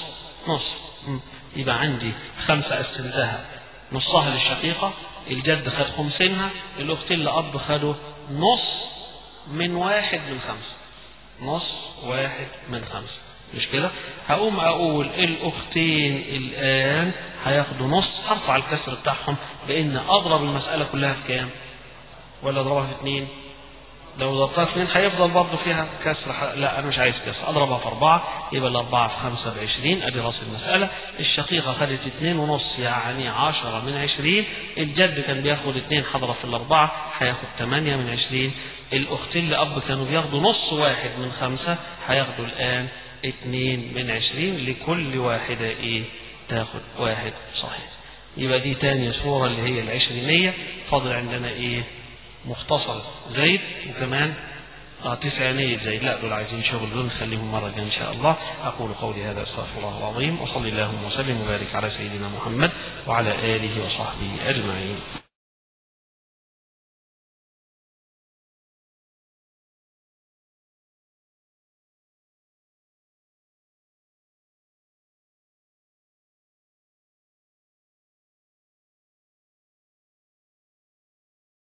يبقى عندي 5 قسمتها، نصها للشقيقة، الجد خد 5، الأختين لأب خدوا نص من 1/5، نص 1/5. مش كده؟ هقوم أقول الأختين الآن هياخدوا نص، هرفع الكسر بتاعهم بإن أضرب المسألة كلها في كام؟ ولا أضربها في 2؟ لو ضربتها في 2 هيفضل برضه فيها كسر. لا أنا مش عايز كسر، أضربها في 4، يبقى ال4 في 5 ب20. أدي راس المسألة. الشقيقة خدت 2.5 يعني 10 من 20. الجد كان بياخد 2، هضرب في ال4 هياخد 8 من 20. الأختين لأب كانوا بياخدوا نص 1/5، هياخدوا الآن 2 من 20. لكل واحدة إيه؟ تاخد 1 صحيح. يبقى دي تاني صورة اللي هي العشرينية. فاضل عندنا إيه؟ مختصر زيد، وكمان تسعينية زيد. لا دول عايزين شغل، دول نخليهم مرة جاية إن شاء الله. أقول قولي هذا، أستغفر الله العظيم، وصلي اللهم وسلم وبارك على سيدنا محمد وعلى آله وصحبه أجمعين.